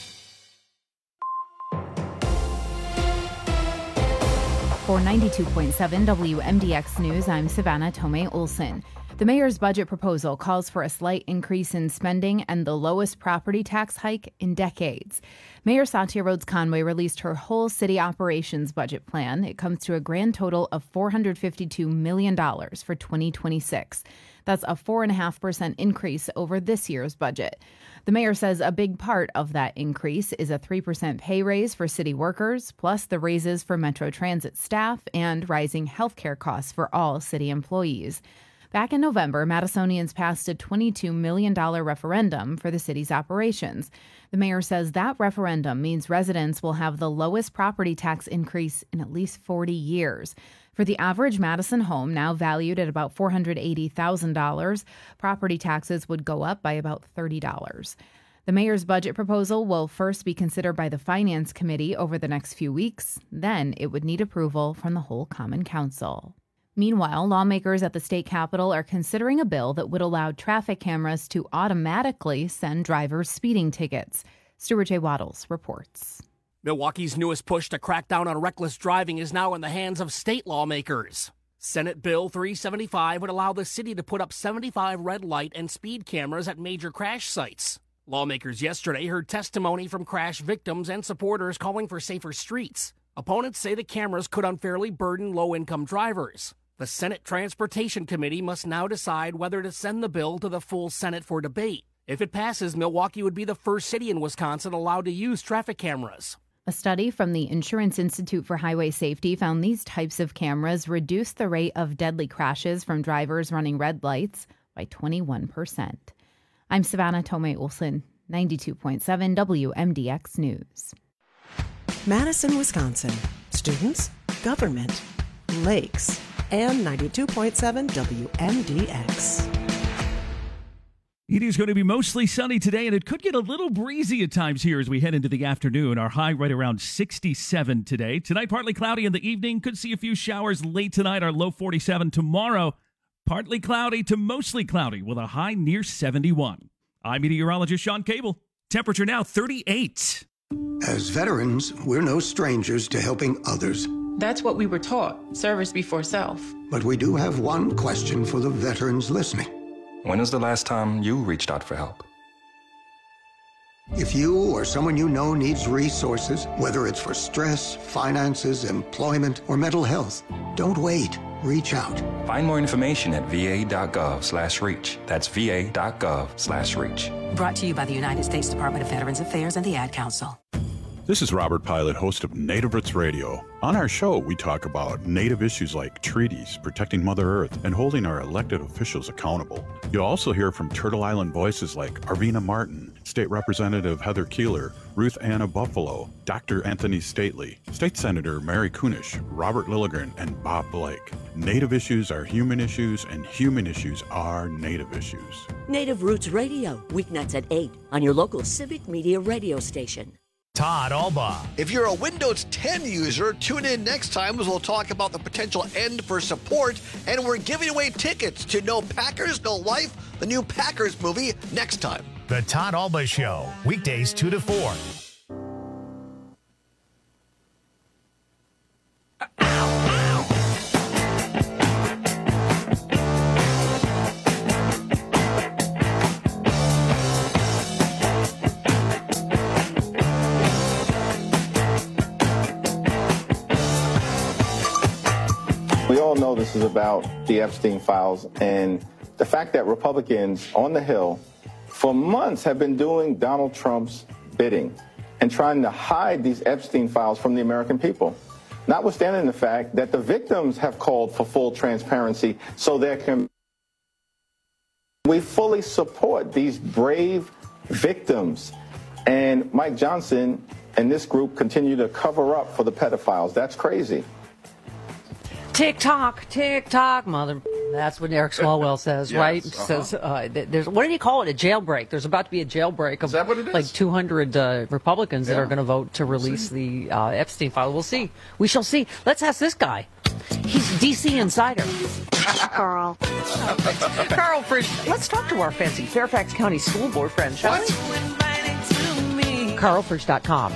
For ninety-two point seven W M D X News, I'm Savannah Tomei Olson. The mayor's budget proposal calls for a slight increase in spending and the lowest property tax hike in decades. Mayor Satya Rhodes Conway released her whole city operations budget plan. It comes to a grand total of four hundred fifty-two million dollars for twenty twenty-six. That's a four point five percent increase over this year's budget. The mayor says a big part of that increase is a three percent pay raise for city workers, plus the raises for Metro Transit staff and rising health care costs for all city employees. Back in November, Madisonians passed a twenty-two million dollars referendum for the city's operations. The mayor says that referendum means residents will have the lowest property tax increase in at least forty years. For the average Madison home, now valued at about four hundred eighty thousand dollars, property taxes would go up by about thirty dollars. The mayor's budget proposal will first be considered by the Finance Committee over the next few weeks. Then it would need approval from the whole Common Council. Meanwhile, lawmakers at the state capitol are considering a bill that would allow traffic cameras to automatically send drivers speeding tickets. Stuart J. Waddles reports.
Milwaukee's newest push to crack down on reckless driving is now in the hands of state lawmakers. Senate Bill three seventy-five would allow the city to put up seventy-five red light and speed cameras at major crash sites. Lawmakers yesterday heard testimony from crash victims and supporters calling for safer streets. Opponents say the cameras could unfairly burden low-income drivers. The Senate Transportation Committee must now decide whether to send the bill to the full Senate for debate. If it passes, Milwaukee would be the first city in Wisconsin allowed to use traffic cameras.
A study from the Insurance Institute for Highway Safety found these types of cameras reduce the rate of deadly crashes from drivers running red lights by twenty-one percent. I'm Savannah Tomei Olson, ninety-two point seven W M D X News.
Madison, Wisconsin. Students, government, lakes, and ninety-two point seven W M D X.
It is going to be mostly sunny today, and it could get a little breezy at times here as we head into the afternoon. Our high right around sixty-seven today. Tonight, partly cloudy in the evening. Could see a few showers late tonight. Our low forty-seven tomorrow. Partly cloudy to mostly cloudy with a high near seventy-one. I'm meteorologist Sean Cable. Temperature now thirty-eight.
As veterans, we're no strangers to helping others.
That's what we were taught, service before self.
But we do have one question for the veterans listening.
When was the last time you reached out for help?
If you or someone you know needs resources, whether it's for stress, finances, employment, or mental health, don't wait. Reach out.
Find more information at va.gov slash reach. That's va.gov slash reach.
Brought to you by the United States Department of Veterans Affairs and the Ad Council.
This is Robert Pilot, host of Native Roots Radio. On our show, we talk about Native issues like treaties, protecting Mother Earth, and holding our elected officials accountable. You'll also hear from Turtle Island voices like Arvina Martin, State Representative Heather Keeler, Ruth Anna Buffalo, Doctor Anthony Stately, State Senator Mary Kunish, Robert Lilligren, and Bob Blake. Native issues are human issues, and human issues are Native issues.
Native Roots Radio, weeknights at eight on your local Civic Media radio station.
Todd Alba.
If you're a Windows ten user, tune in next time as we'll talk about the potential end for support, and we're giving away tickets to No Packers, No Life, the new Packers movie, next time.
The Todd Alba Show, weekdays two to four.
all know this is about the Epstein files and the fact that Republicans on the Hill for months have been doing Donald Trump's bidding and trying to hide these Epstein files from the American people. Notwithstanding the fact that the victims have called for full transparency so there can. We fully support these brave victims. And Mike Johnson and this group continue to cover up for the pedophiles. That's crazy.
Tick tock, tick tock, mother. That's what Eric Swalwell says,
Yes,
right?
uh-huh.
Says uh, th- there's what do you call it? A jailbreak. There's about to be a jailbreak of
Is that what it is?
like two hundred uh, Republicans that
Yeah.
are going to vote to release the uh, Epstein file. We'll see. We shall see. Let's ask this guy. He's D C insider. Carl. Carl Frisch. Let's talk to our fancy Fairfax County School Board friend, shall we? Carl Frisch dot com.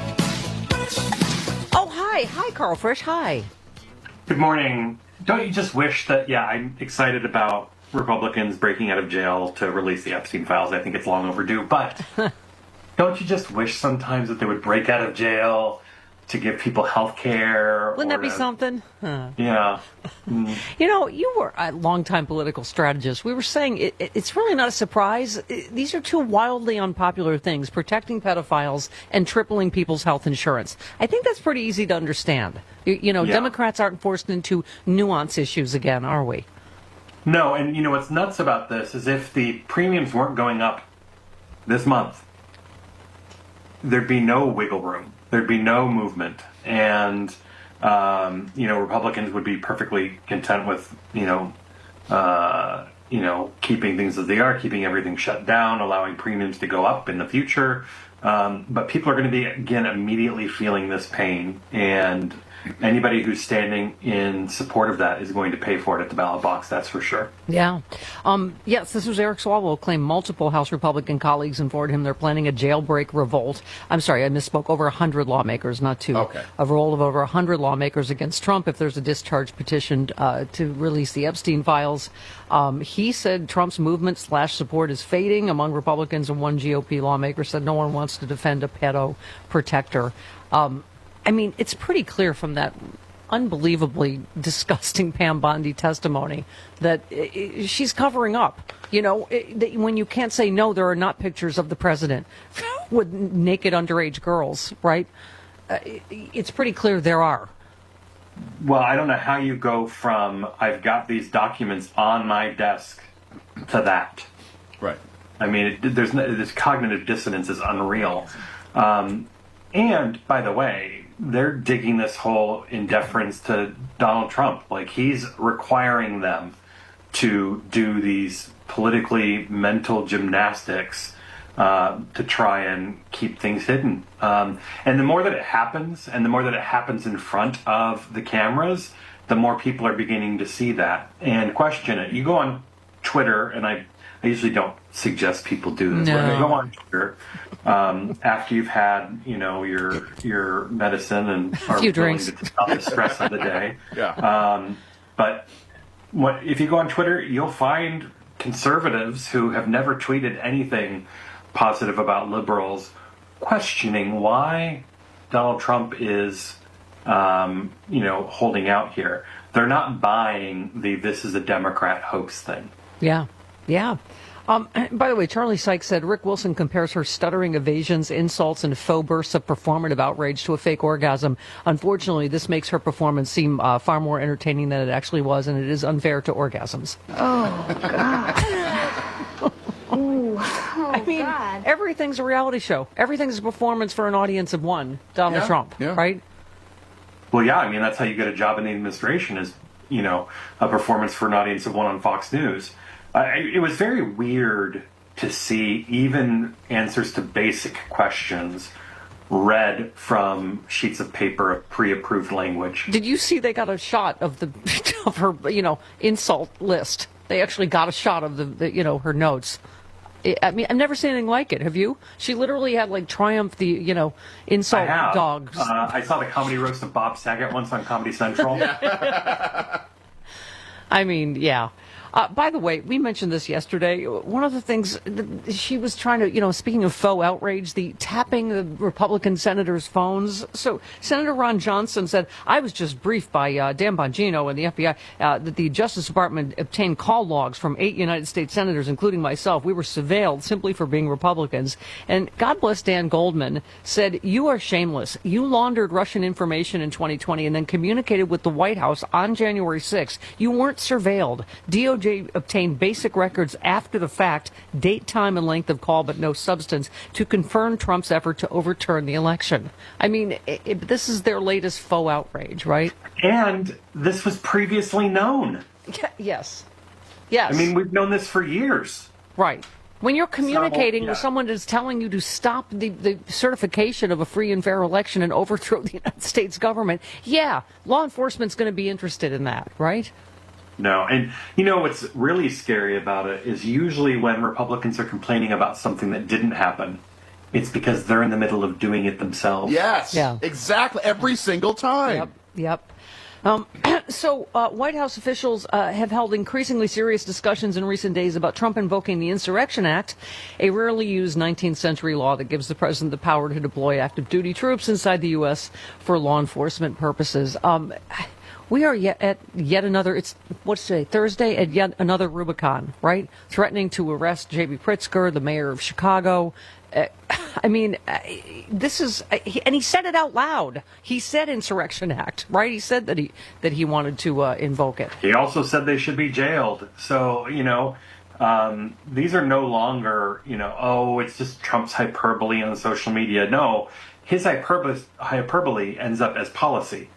Oh, hi. Hi, Carl Frisch. Hi.
Good morning. Don't you just wish that, yeah, I'm excited about Republicans breaking out of jail to release the Epstein files. I think it's long overdue. But don't you just wish sometimes that they would break out of jail to give people health care?
Wouldn't that be
to,
something? Huh.
Yeah. Mm.
You know, you were a longtime political strategist. We were saying it, it, it's really not a surprise. It, these are two wildly unpopular things, protecting pedophiles and tripling people's health insurance. I think that's pretty easy to understand. You, you know,
Yeah.
Democrats aren't forced into nuance issues again, are we?
No, and you know what's nuts about this is if the premiums weren't going up this month, there'd be no wiggle room. There'd be no movement. And, um, you know, Republicans would be perfectly content with, you know, uh, you know, keeping things as they are, keeping everything shut down, allowing premiums to go up in the future. Um, but people are going to be, again, immediately feeling this pain. And anybody who's standing in support of that is going to pay for it at the ballot box, that's for sure.
Yeah. Um, yes, this was Eric Swalwell claimed multiple House Republican colleagues informed him they're planning a jailbreak revolt. I'm sorry, I misspoke. Over one hundred lawmakers, not two.
Okay.
A revolt of over one hundred lawmakers against Trump if there's a discharge petition uh, to release the Epstein files. Um, he said Trump's movement slash support is fading among Republicans, and one G O P lawmaker said no one wants to defend a pedo protector. Um, I mean, it's pretty clear from that unbelievably disgusting Pam Bondi testimony that uh, she's covering up. You know, it, that when you can't say no, there are not pictures of the president with naked underage girls, right? Uh, it, it's pretty clear there are.
Well, I don't know how you go from I've got these documents on my desk to that.
Right.
I mean, it, there's no, this cognitive dissonance is unreal. Um, and by the way, they're digging this hole in deference to Donald Trump. Like, he's requiring them to do these politically mental gymnastics uh, to try and keep things hidden. Um, and the more that it happens, and the more that it happens in front of the cameras, the more people are beginning to see that and question it. You go on Twitter, and I, I usually don't suggest people do this.
No.
But you go on Twitter um, after you've had, you know, your your medicine and are
few
willing
drinks.
to take out the stress of the day.
Yeah.
Um, but what if you go on Twitter, you'll find conservatives who have never tweeted anything positive about liberals questioning why Donald Trump is, um, you know, holding out here. They're not buying the "this is a Democrat hoax" thing.
Yeah, yeah. Um, by the way, Charlie Sykes said Rick Wilson compares her stuttering evasions, insults, and faux bursts of performative outrage to a fake orgasm. Unfortunately, this makes her performance seem uh, far more entertaining than it actually was, and it is unfair to orgasms.
Oh, God. Ooh. Oh,
I mean,
God.
everything's a reality show. Everything's a performance for an audience of one, Donald
Yeah,
Trump,
yeah.
right?
Well, yeah, I mean, that's how you get a job in the administration is, you know, a performance for an audience of one on Fox News. Uh, it was very weird to see even answers to basic questions read from sheets of paper of pre-approved language.
Did you see they got a shot of the of her, you know, insult list? They actually got a shot of the, the you know, her notes. It, I mean, I've never seen anything like it. Have you? She literally had like Triumph, the you know, insult
I have.
dogs.
Uh, I saw the comedy roast of Bob Saget once on Comedy Central.
I mean, yeah. Uh, by the way, we mentioned this yesterday. One of the things she was trying to, you know, speaking of faux outrage, the tapping the Republican senators' phones. So Senator Ron Johnson said, I was just briefed by uh, Dan Bongino and the F B I uh, that the Justice Department obtained call logs from eight United States senators, including myself. We were surveilled simply for being Republicans. And God bless Dan Goldman said, you are shameless. You laundered Russian information in twenty twenty and then communicated with the White House on January sixth. You weren't surveilled. D O J obtained basic records after the fact, date, time, and length of call, but no substance, to confirm Trump's effort to overturn the election. I mean, it, it, this is their latest faux outrage, right?
And this was previously known.
Yeah, yes. Yes.
I mean, we've known this for years.
Right. When you're communicating
So, yeah.
with someone that's telling you to stop the, the certification of a free and fair election and overthrow the United States government, yeah, law enforcement's going to be interested in that, right?
No, and you know what's really scary about it is usually when Republicans are complaining about something that didn't happen, it's because they're in the middle of doing it themselves.
Yes,
Yeah.
exactly, every single time.
Yep, yep. Um, so uh, White House officials uh, have held increasingly serious discussions in recent days about Trump invoking the Insurrection Act, a rarely used nineteenth century law that gives the president the power to deploy active duty troops inside the U S for law enforcement purposes. Um, We are yet at yet another, it's, what's today, Thursday, at yet another Rubicon, right? Threatening to arrest J B. Pritzker, the mayor of Chicago. Uh, I mean, uh, this is, uh, he, and he said it out loud. He said Insurrection Act, right? He said that he that he wanted to uh, invoke it.
He also said they should be jailed. So, you know, um, these are no longer, you know, oh, it's just Trump's hyperbole on social media. No, his hyperbole, hyperbole ends up as policy.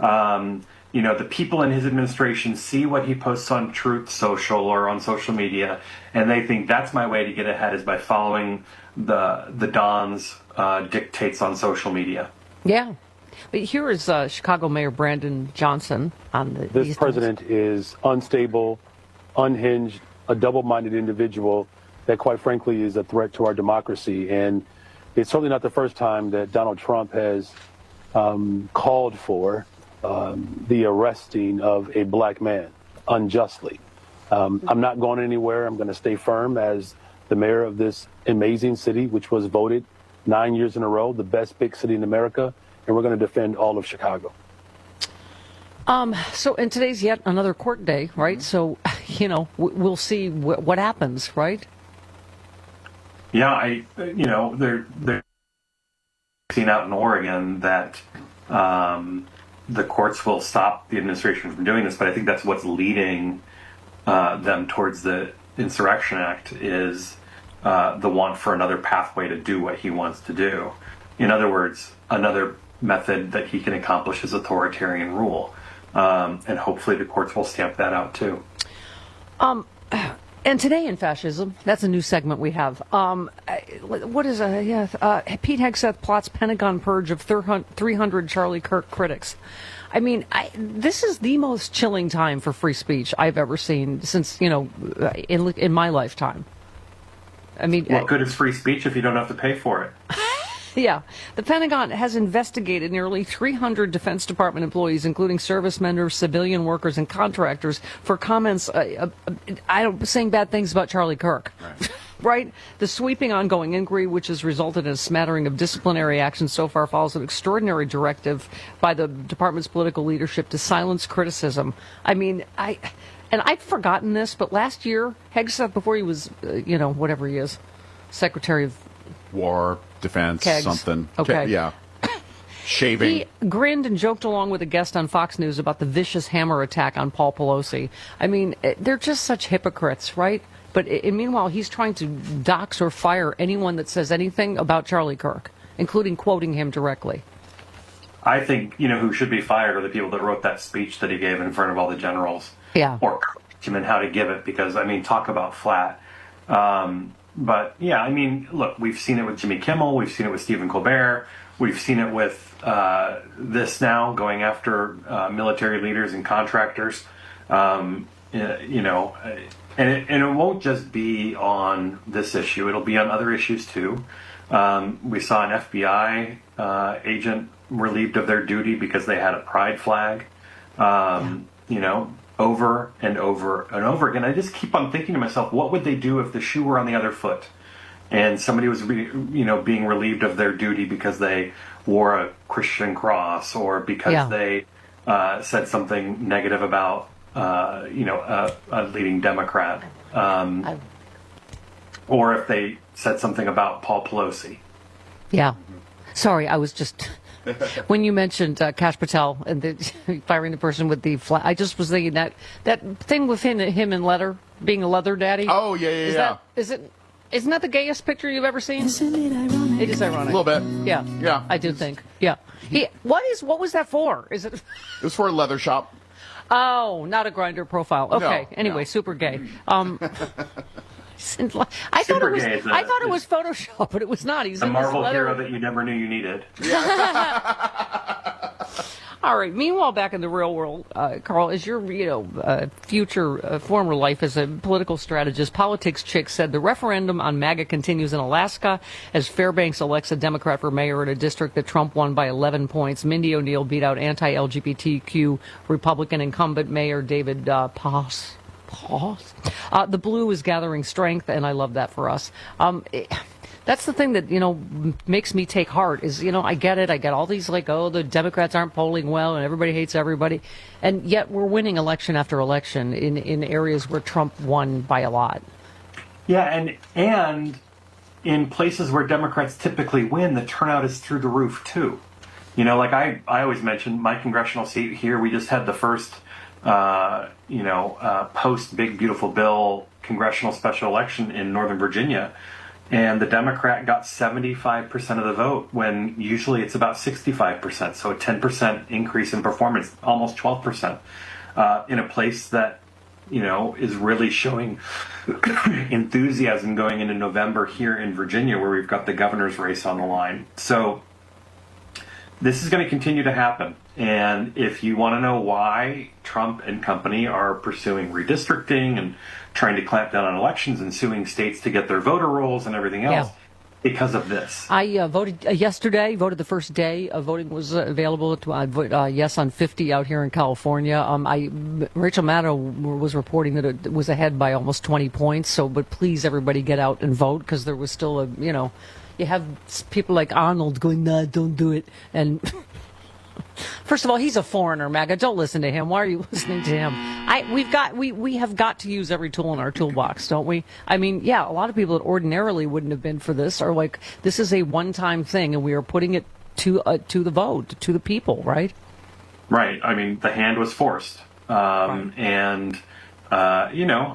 Um, You know, the people in his administration see what he posts on Truth Social or on social media, and they think that's my way to get ahead is by following the the Don's uh, dictates on social media.
Yeah. But here is uh, Chicago Mayor Brandon Johnson on the
This president is unstable, unhinged, a double-minded individual that, quite frankly, is a threat to our democracy. And it's certainly not the first time that Donald Trump has um, called for Um, the arresting of a black man unjustly. Um, I'm not going anywhere. I'm going to stay firm as the mayor of this amazing city, which was voted nine years in a row the best big city in America, and we're going to defend all of Chicago.
Um, so, and today's yet another court day, right? So, you know, we'll see wh- what happens, right?
Yeah, I, you know, they're they're seen out in Oregon that um, the courts will stop the administration from doing this, but I think that's what's leading uh, them towards the Insurrection Act is uh, the want for another pathway to do what he wants to do. In other words, another method that he can accomplish his authoritarian rule. Um, and hopefully the courts will stamp that out too. Um,
and today in fascism, that's a new segment we have. Um, what is a, yeah, uh, Pete Hegseth plots Pentagon purge of three hundred Charlie Kirk critics. I mean, I, this is the most chilling time for free speech I've ever seen since, you know, in, in my lifetime. I mean,
what good is free speech if you don't have to pay for it?
Yeah. The Pentagon has investigated nearly three hundred Defense Department employees, including service members, civilian workers, and contractors, for comments uh, uh, I don't, saying bad things about Charlie Kirk. Right. Right? The sweeping ongoing inquiry, which has resulted in a smattering of disciplinary actions so far, follows an extraordinary directive by the department's political leadership to silence criticism. I mean, I... And I'd forgotten this, but last year, Hegseth, before he was, uh, you know, whatever he is, Secretary of
War, Defense,
Kegs.
something.
Okay.
Ke- yeah. Shaving.
He grinned and joked along with a guest on Fox News about the vicious hammer attack on Paul Pelosi. I mean, they're just such hypocrites, right? But it, meanwhile, he's trying to dox or fire anyone that says anything about Charlie Kirk, including quoting him directly.
I think, you know, who should be fired are the people that wrote that speech that he gave in front of all the generals.
Yeah.
Or coached him in how to give it, because, I mean, talk about flat. Um, but, yeah, I mean, look, we've seen it with Jimmy Kimmel. We've seen it with Stephen Colbert. We've seen it with uh, this now, going after uh, military leaders and contractors. Um, you know, and it, and it won't just be on this issue. It'll be on other issues, too. Um, we saw an F B I uh, agent relieved of their duty because they had a pride flag. Um, you know, over and over and over again. I just keep on thinking to myself, what would they do if the shoe were on the other foot and somebody was, you know, being relieved of their duty because they wore a Christian cross or because
Yeah.
they uh, said something negative about, uh, you know, a, a leading Democrat, um,
I-
or if they said something about Paul Pelosi.
Yeah. Sorry, I was just when you mentioned uh, Kash Patel and the, firing the person with the flag. I just was thinking that that thing with him, him and Leather being a leather daddy.
Oh, yeah, yeah,
is
yeah.
That, is it? Isn't that the gayest picture you've ever seen? Isn't it ironic? It is ironic.
A little bit.
Yeah.
Yeah.
I do think. Yeah. He. What is? What was that for? Is it?
It was for a leather shop.
Oh, not a Grindr profile. Okay.
No,
anyway,
no.
super gay. Um. I thought
Super
it was.
gay is a-
I thought it was Photoshop, but it was not. He's
A
in this
Marvel
leather.
hero that you never knew you needed.
All right. Meanwhile, back in the real world, uh, Carl, as your you know uh, future uh, former life as a political strategist, Politics Chick said the referendum on MAGA continues in Alaska as Fairbanks elects a Democrat for mayor in a district that Trump won by eleven points. Mindy O'Neill beat out anti-L G B T Q Republican incumbent Mayor David uh, Paz. Pause. Uh, the blue is gathering strength, and I love that for us. Um, it, that's the thing that, you know, m- makes me take heart is, you know, I get it. I get all these like, oh, the Democrats aren't polling well and everybody hates everybody. And yet we're winning election after election in, in areas where Trump won by a lot.
Yeah, and and in places where Democrats typically win, the turnout is through the roof too. You know, like I, I always mention my congressional seat here, we just had the first uh, you know, uh, post Big Beautiful Bill congressional special election in Northern Virginia. And the Democrat got seventy-five percent of the vote when usually it's about sixty-five percent. So a ten percent increase in performance, almost twelve percent, uh, in a place that, you know, is really showing enthusiasm going into November here in Virginia, where we've got the governor's race on the line. So this is going to continue to happen. And if you want to know why Trump and company are pursuing redistricting and trying to clamp down on elections and suing states to get their voter rolls and everything else,
Yeah.
because of this.
I uh, voted uh, yesterday, voted the first day of voting was uh, available. To, I voted uh, yes on fifty out here in California. Um, I Rachel Maddow was reporting that it was ahead by almost twenty points. So, but please, everybody get out and vote because there was still a, you know, you have people like Arnold going, nah, don't do it. And first of all, he's a foreigner, MAGA. Don't listen to him. Why are you listening to him? I we've got we we have got to use every tool in our toolbox, don't we? I mean, yeah, a lot of people that ordinarily wouldn't have been for this are like, this is a one-time thing, and we are putting it to uh, to the vote, to the people, right?
Right. I mean, the hand was forced, um, right. and uh, you know,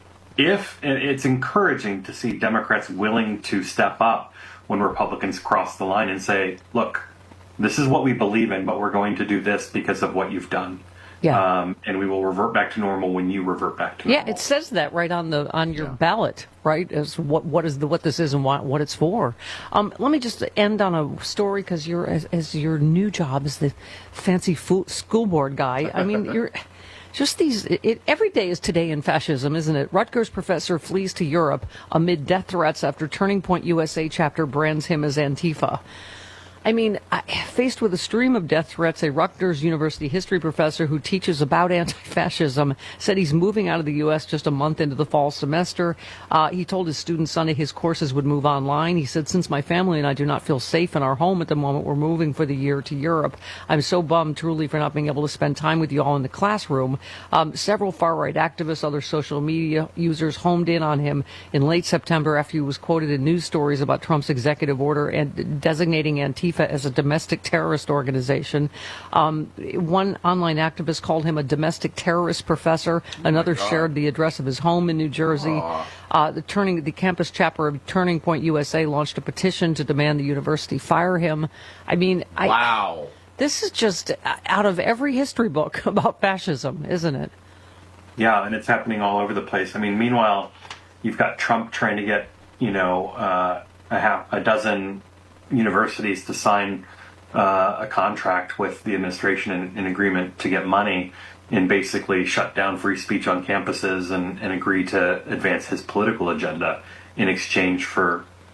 if it's encouraging to see Democrats willing to step up when Republicans cross the line and say, "Look, this is what we believe in, but we're going to do this because of what you've done."
Yeah.
Um, and we will revert back to normal when you revert back to normal.
Yeah, it says that right on the on your yeah. ballot, right? As what what is the what this is and what what it's for. Um, let me just end on a story because you're as, as your new job as the fancy fo- school board guy. I mean, you're. Just these, it, it, every day is today in fascism, isn't it? Rutgers professor flees to Europe amid death threats after Turning Point U S A chapter brands him as Antifa. I mean, I, faced with a stream of death threats, a Rutgers University history professor who teaches about anti-fascism said he's moving out of the U S just a month into the fall semester. Uh, he told his students Sunday his courses would move online. He said, since my family and I do not feel safe in our home at the moment, we're moving for the year to Europe. I'm so bummed, truly, for not being able to spend time with you all in the classroom. Um, several far-right activists, other social media users homed in on him in late September after he was quoted in news stories about Trump's executive order and designating Antifa as a domestic terrorist organization. Um, one online activist called him a domestic terrorist professor. Oh Another God. shared the address of his home in New Jersey. Uh, the turning the campus chapter of Turning Point U S A launched a petition to demand the university fire him. I mean, I,
wow.
This is just out of every history book about fascism, isn't it?
Yeah, and it's happening all over the place. I mean, meanwhile, you've got Trump trying to get, you know, uh, a, half, a dozen universities to sign uh, a contract with the administration in, in agreement to get money and basically shut down free speech on campuses and, and agree to advance his political agenda in exchange for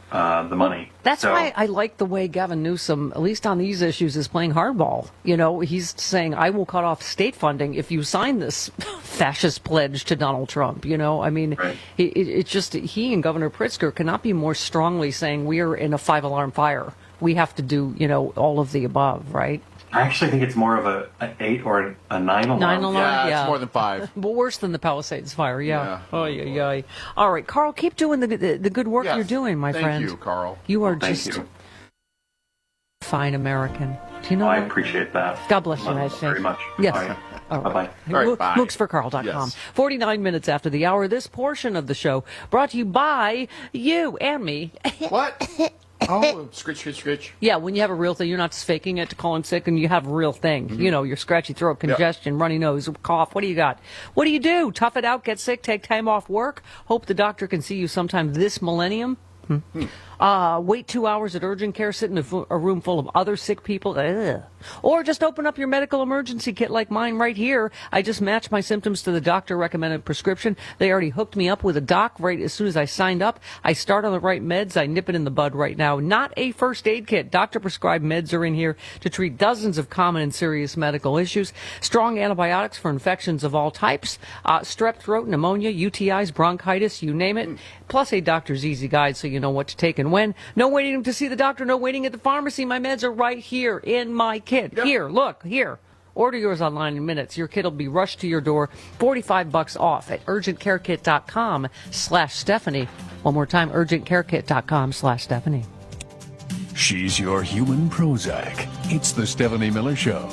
uh, the money.
That's
so,
why I like the way Gavin Newsom, at least on these issues, is playing hardball. You know, he's saying, I will cut off state funding if you sign this fascist pledge to Donald Trump. You know, I mean,
right.
it, it, it's just he and Governor Pritzker cannot be more strongly saying we are in a five-alarm fire. We have to do, you know, all of the above, right?
I actually think it's more of a, a eight or a nine alarm.
Nine alarm,
yeah,
yeah.
it's more than five.
But worse than the Palisades fire, yeah.
Yeah.
Oh, yeah, yeah. All right, Carl, keep doing the the, the good work
Yes.
you're doing, my
Thank
friend.
you, Carl.
You are
Thank
just
you.
a fine American. Do you know
Oh, I
that?
appreciate that.
God bless you,
Well,
United States.
very much.
Yes.
Bye.
All right.
Bye-bye.
All right, bye.
mooks for carl dot com.
Yes.
forty-nine minutes after the hour, this portion of the show brought to you by you and me.
What? Oh, scritch, scritch, scritch.
Yeah, when you have a real thing, you're not just faking it to call in sick, and you have a real thing.
Mm-hmm.
You know, your scratchy throat, congestion, runny nose, cough. What do you got? What do you do? Tough it out, get sick, take time off work, hope the doctor can see you sometime this millennium? Hmm.
Hmm.
Uh, wait two hours at urgent care, sit in a, fu- a room full of other sick people. Ugh. Or just open up your medical emergency kit like mine right here. I just matched my symptoms to the doctor-recommended prescription. They already hooked me up with a doc right as soon as I signed up. I start on the right meds. I nip it in the bud right now. Not a first aid kit. Doctor-prescribed meds are in here to treat dozens of common and serious medical issues. Strong antibiotics for infections of all types. Uh, strep throat, pneumonia, U T Is, bronchitis, you name it. Plus a doctor's easy guide so you know what to take and when. No waiting to see the doctor, no waiting at the pharmacy. My meds are right here in my kit.
Yep.
Here, look, here. Order yours online in minutes. Your kit will be rushed to your door. forty-five bucks off at urgentcarekit.com slash Stephanie. One more time, urgentcarekit.com slash Stephanie.
She's your human Prozac. It's the Stephanie Miller Show.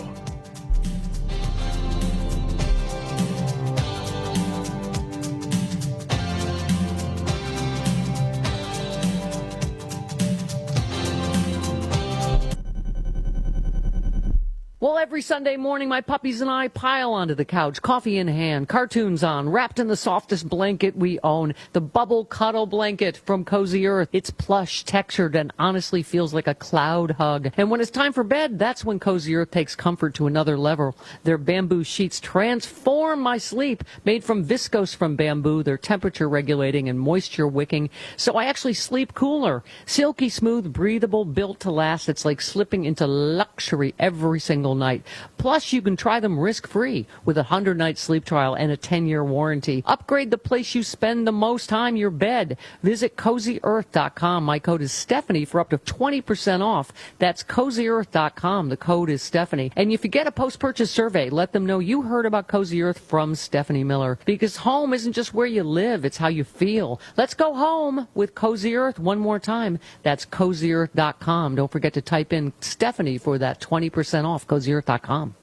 Well, every Sunday morning, my puppies and I pile onto the couch, coffee in hand, cartoons on, wrapped in the softest blanket we own, the Bubble Cuddle Blanket from Cozy Earth. It's plush, textured, and honestly feels like a cloud hug. And when it's time for bed, that's when Cozy Earth takes comfort to another level. Their bamboo sheets transform my sleep, made from viscose from bamboo. They're temperature regulating and moisture wicking, so I actually sleep cooler. Silky smooth, breathable, built to last. It's like slipping into luxury every single night. Plus, you can try them risk-free with a one hundred night sleep trial and a ten year warranty. Upgrade the place you spend the most time, your bed. Visit cozy earth dot com. My code is Stephanie for up to twenty percent off. That's cozy earth dot com. The code is Stephanie. And if you get a post-purchase survey, let them know you heard about Cozy Earth from Stephanie Miller. Because home isn't just where you live, it's how you feel. Let's go home with Cozy Earth one more time. That's cozy earth dot com. Don't forget to type in Stephanie for that twenty percent off. cozy earth dot com.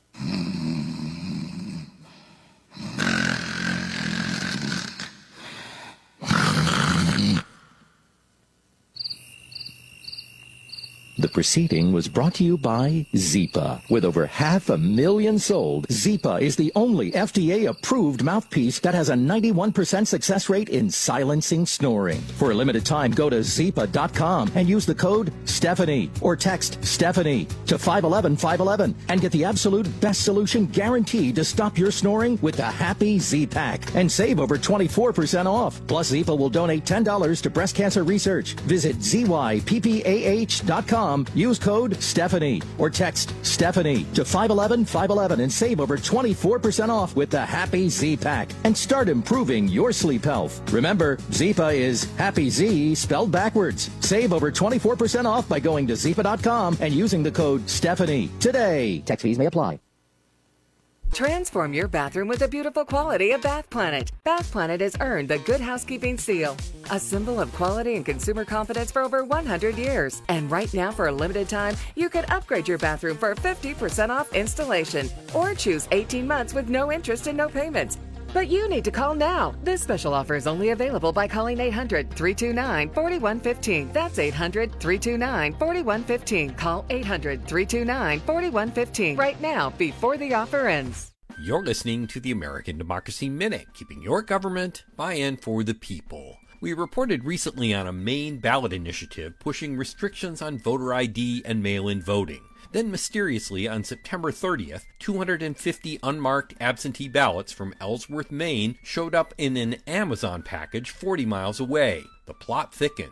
The proceeding was brought to you by Zipa. With over half a million sold, Zipa is the only F D A-approved mouthpiece that has a ninety-one percent success rate in silencing snoring. For a limited time, go to zipa dot com and use the code Stephanie or text Stephanie to five one one five one one and get the absolute best solution guaranteed to stop your snoring with the Happy Z-Pack and save over twenty-four percent off. Plus, Zipa will donate ten dollars to breast cancer research. Visit Z Y P P A H dot com. Use code Stephanie or text Stephanie to five one one five one one and save over twenty-four percent off with the Happy Z-Pack and start improving your sleep health. Remember, Zipa is Happy Z spelled backwards. Save over twenty-four percent off by going to zipa dot com and using the code Stephanie today. Tax fees may apply.
Transform your bathroom with the beautiful quality of Bath Planet. Bath Planet has earned the Good Housekeeping seal, a symbol of quality and consumer confidence for over one hundred years. And right now, for a limited time, you can upgrade your bathroom for fifty percent off installation or choose eighteen months with no interest and no payments. But you need to call now. This special offer is only available by calling eight hundred, three two nine, four one one five. That's eight hundred, three two nine, four one one five. Call eight hundred, three two nine, four one one five right now before the offer ends.
You're listening to the American Democracy Minute, keeping your government by and for the people. We reported recently on a Maine ballot initiative pushing restrictions on voter I D and mail-in voting. Then mysteriously, on September thirtieth, two hundred fifty unmarked absentee ballots from Ellsworth, Maine showed up in an Amazon package forty miles away. The plot thickens.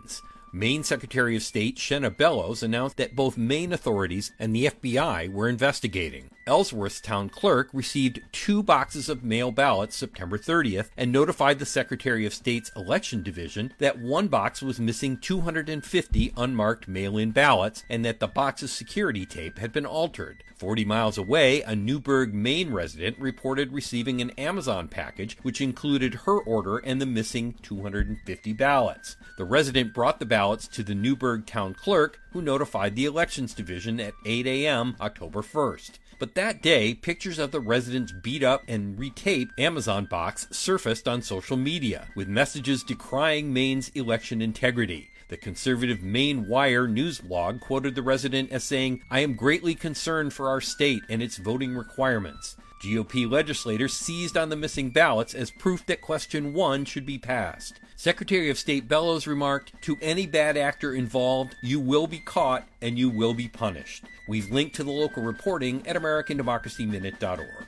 Maine Secretary of State Shenna Bellows announced that both Maine authorities and the F B I were investigating. Ellsworth's town clerk received two boxes of mail ballots September thirtieth and notified the Secretary of State's Election Division that one box was missing two hundred fifty unmarked mail-in ballots and that the box's security tape had been altered. forty miles away, a Newburgh, Maine resident reported receiving an Amazon package which included her order and the missing two hundred fifty ballots. The resident brought the ballots to the Newburgh town clerk, who notified the Elections Division at eight a.m. October first. But that day, pictures of the resident's beat-up and retaped Amazon box surfaced on social media, with messages decrying Maine's election integrity. The conservative Maine Wire news blog quoted the resident as saying, "I am greatly concerned for our state and its voting requirements." G O P legislators seized on the missing ballots as proof that question one should be passed. Secretary of State Bellows remarked, "To any bad actor involved, you will be caught and you will be punished." We've linked to the local reporting at American Democracy Minute dot org.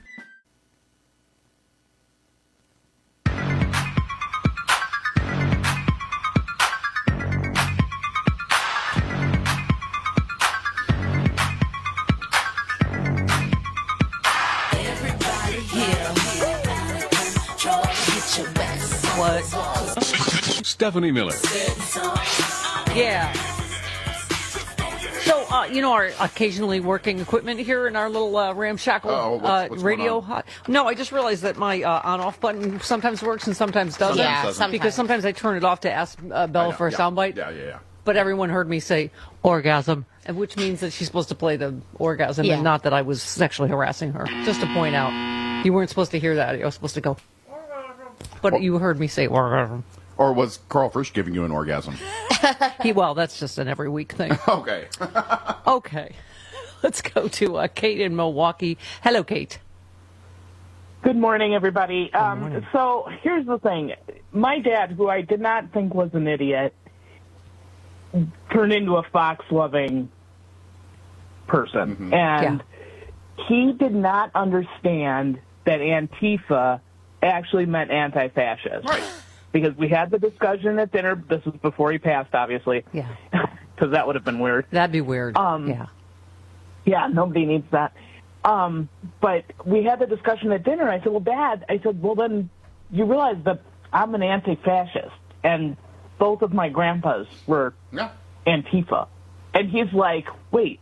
What?
Stephanie Miller.
Yeah. So, uh, you know, our occasionally working equipment here in our little uh, ramshackle
Oh, what's-
uh,
what's
radio.
going on?
hot- No, I just realized that my uh, on-off button sometimes works and sometimes doesn't.
Sometimes Yeah, doesn't.
Because sometimes I turn it off to ask uh,
I
Bella
know,
for a
yeah.
soundbite.
Yeah, yeah, yeah.
But everyone heard me say orgasm, and which means that she's supposed to play the orgasm,
Yeah.
and not that I was sexually harassing her. Just to point out, you weren't supposed to hear that. You were supposed to go. But you heard me say orgasm.
Or was Carl Frisch giving you an orgasm?
He, well, that's just an every week thing.
Okay.
Okay. Let's go to uh, Kate in Milwaukee. Hello, Kate.
Good morning, everybody. Um, so here's the thing. My dad, who I did not think was an idiot, turned into a Fox-loving person.
Mm-hmm.
And he did not understand that Antifa actually meant anti-fascist.
Right.
Because we had the discussion at dinner. This was before he passed, obviously.
Yeah.
Because that would have been weird.
That'd be weird.
Um,
yeah.
Yeah, nobody needs that. Um, but we had the discussion at dinner. I said, well, Dad, I said, well, then you realize that I'm an anti-fascist. And both of my grandpas were
Yeah.
Antifa. And he's like, wait,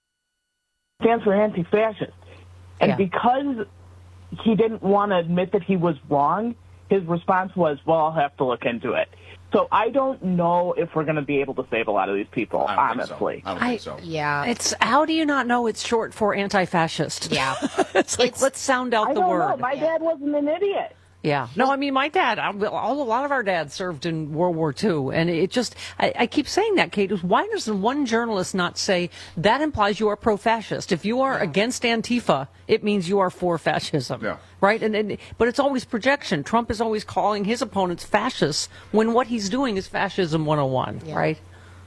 stands for anti-fascist. And
Yeah.
because he didn't want to admit that he was wrong, his response was, well, I'll have to look into it. So I don't know if we're going to be able to save a lot of these people,
I don't
honestly.
think so. I don't think so.
Yeah.
It's how do you not know it's short for anti-fascist?
Yeah.
It's like, let's sound out
I
the
don't
word.
know. My dad wasn't an idiot.
Yeah. No, I mean, my dad, I- all, a lot of our dads served in World War Two. And it just, I, I keep saying that, Kate, is why does one journalist not say that implies you are pro-fascist? If you are against Antifa, it means you are for fascism.
Yeah.
Right? And, and But it's always projection. Trump is always calling his opponents fascists when what he's doing is fascism one oh one,
Yeah.
right?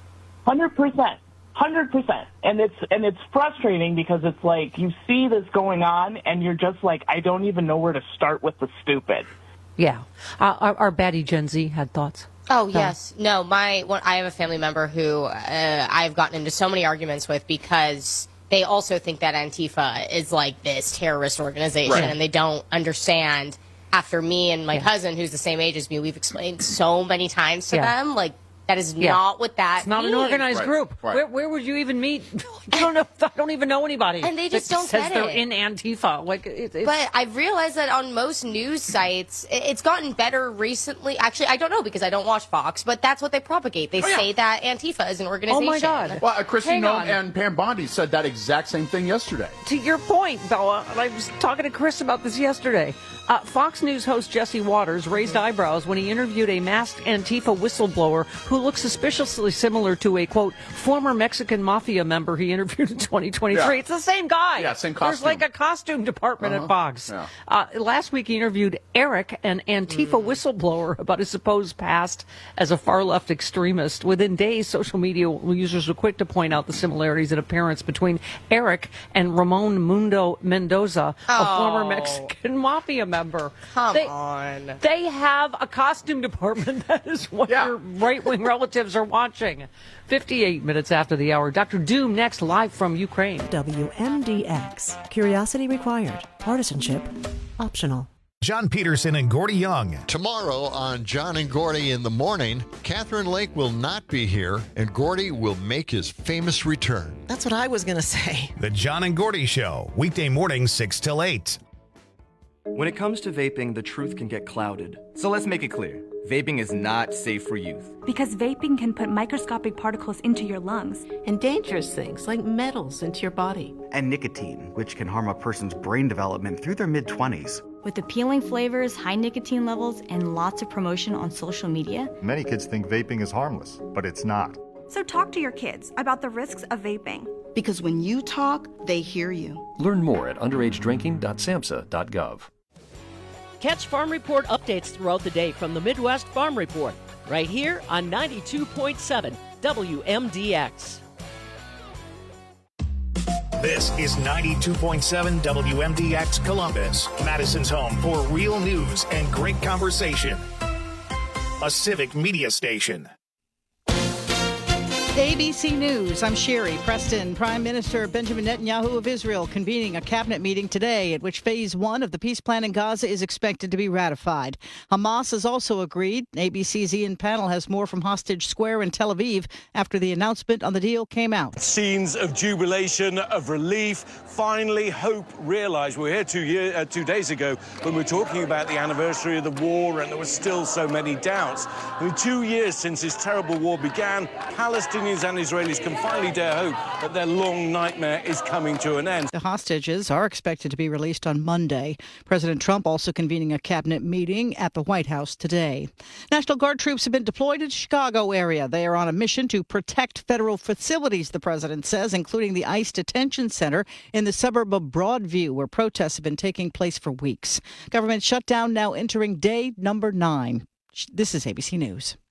one hundred percent. one hundred percent. And it's and it's frustrating because it's like you see this going on and you're just like, I don't even know where to start with the stupid.
Yeah. Uh, our, our baddie Gen Z had thoughts.
Oh, yes. No, my one, I have a family member who uh, I've gotten into so many arguments with because they also think that Antifa is like this terrorist organization,
Right.
and they don't understand. After me and my
Yeah.
cousin, who's the same age as me, we've explained so many times to
Yeah.
them, like, that is
Yeah.
not what that
It's not an
means.
organized
Right,
group.
right.
Where, where would you even meet? I don't know. I don't even know anybody.
And they just
that
don't
says
get
they're
it.
in Antifa. Like, it, it's,
But I've realized that on most news sites, i- it's gotten better recently. Actually, I don't know because I don't watch Fox, but that's what they propagate. They
Oh, yeah.
say that Antifa is an organization.
Oh, my God.
Well, uh, Christy
Hang
Nome
on.
and Pam Bondi said that exact same thing yesterday.
to your point, Bella, and I was talking to Chris about this yesterday. Uh, Fox News host Jesse Waters raised eyebrows when he interviewed a masked Antifa whistleblower who looked suspiciously similar to a, quote, former Mexican mafia member he interviewed in twenty twenty-three.
Yeah.
It's the same guy.
Yeah, same
There's
costume.
like a costume department
Uh-huh.
at Fox.
Yeah.
Uh, last week he interviewed Eric, an Antifa
Mm.
whistleblower, about his supposed past as a far-left extremist. Within days, social media users were quick to point out the similarities in appearance between Eric and Ramon Mundo Mendoza, a
Oh.
former Mexican mafia member.
Come
they,
on.
They have a costume department. That is what
Yeah.
your right-wing relatives are watching. fifty-eight minutes after the hour. Doctor Doom next, live from Ukraine.
W M D X. Curiosity required. Partisanship optional.
John Peterson and Gordy Young.
Tomorrow on John and Gordy in the morning, Catherine Lake will not be here, and Gordy will make his famous return.
That's what I was going to say.
The John and Gordy Show, weekday mornings six till eight.
When it comes to vaping, the truth can get clouded. So let's make it clear. Vaping is not safe for youth.
Because vaping can put microscopic particles into your lungs.
And dangerous things like metals into your body.
And nicotine, which can harm a person's brain development through their mid-twenties.
With appealing flavors, high nicotine levels, and lots of promotion on social media.
Many kids think vaping is harmless, but it's not.
So talk to your kids about the risks of vaping.
Because when you talk, they hear you.
Learn more at underage drinking dot samhsa dot gov.
Catch Farm Report updates throughout the day from the Midwest Farm Report, right here on ninety-two point seven W M D X.
This is ninety-two point seven W M D X Columbus, Madison's home for real news and great conversation. A civic media station.
A B C News, I'm Sherry Preston. Prime Minister Benjamin Netanyahu of Israel convening a cabinet meeting today at which phase one of the peace plan in Gaza is expected to be ratified. Hamas has also agreed. A B C's Ian Pannell has more from Hostage Square in Tel Aviv after the announcement on the deal came out.
Scenes of jubilation, of relief, finally hope realized. We were here two, year, uh, two days ago when we were talking about the anniversary of the war and there were still so many doubts. I mean, two years since this terrible war began, Palestinians and Israelis can finally dare hope that their long nightmare is coming to an end.
The hostages are expected to be released on Monday. President Trump also convening a cabinet meeting at the White House today. National Guard troops have been deployed in the Chicago area. They are on a mission to protect federal facilities, the president says, including the ICE detention center in the suburb of Broadview, where protests have been taking place for weeks. Government shutdown now entering day number nine. This is A B C News.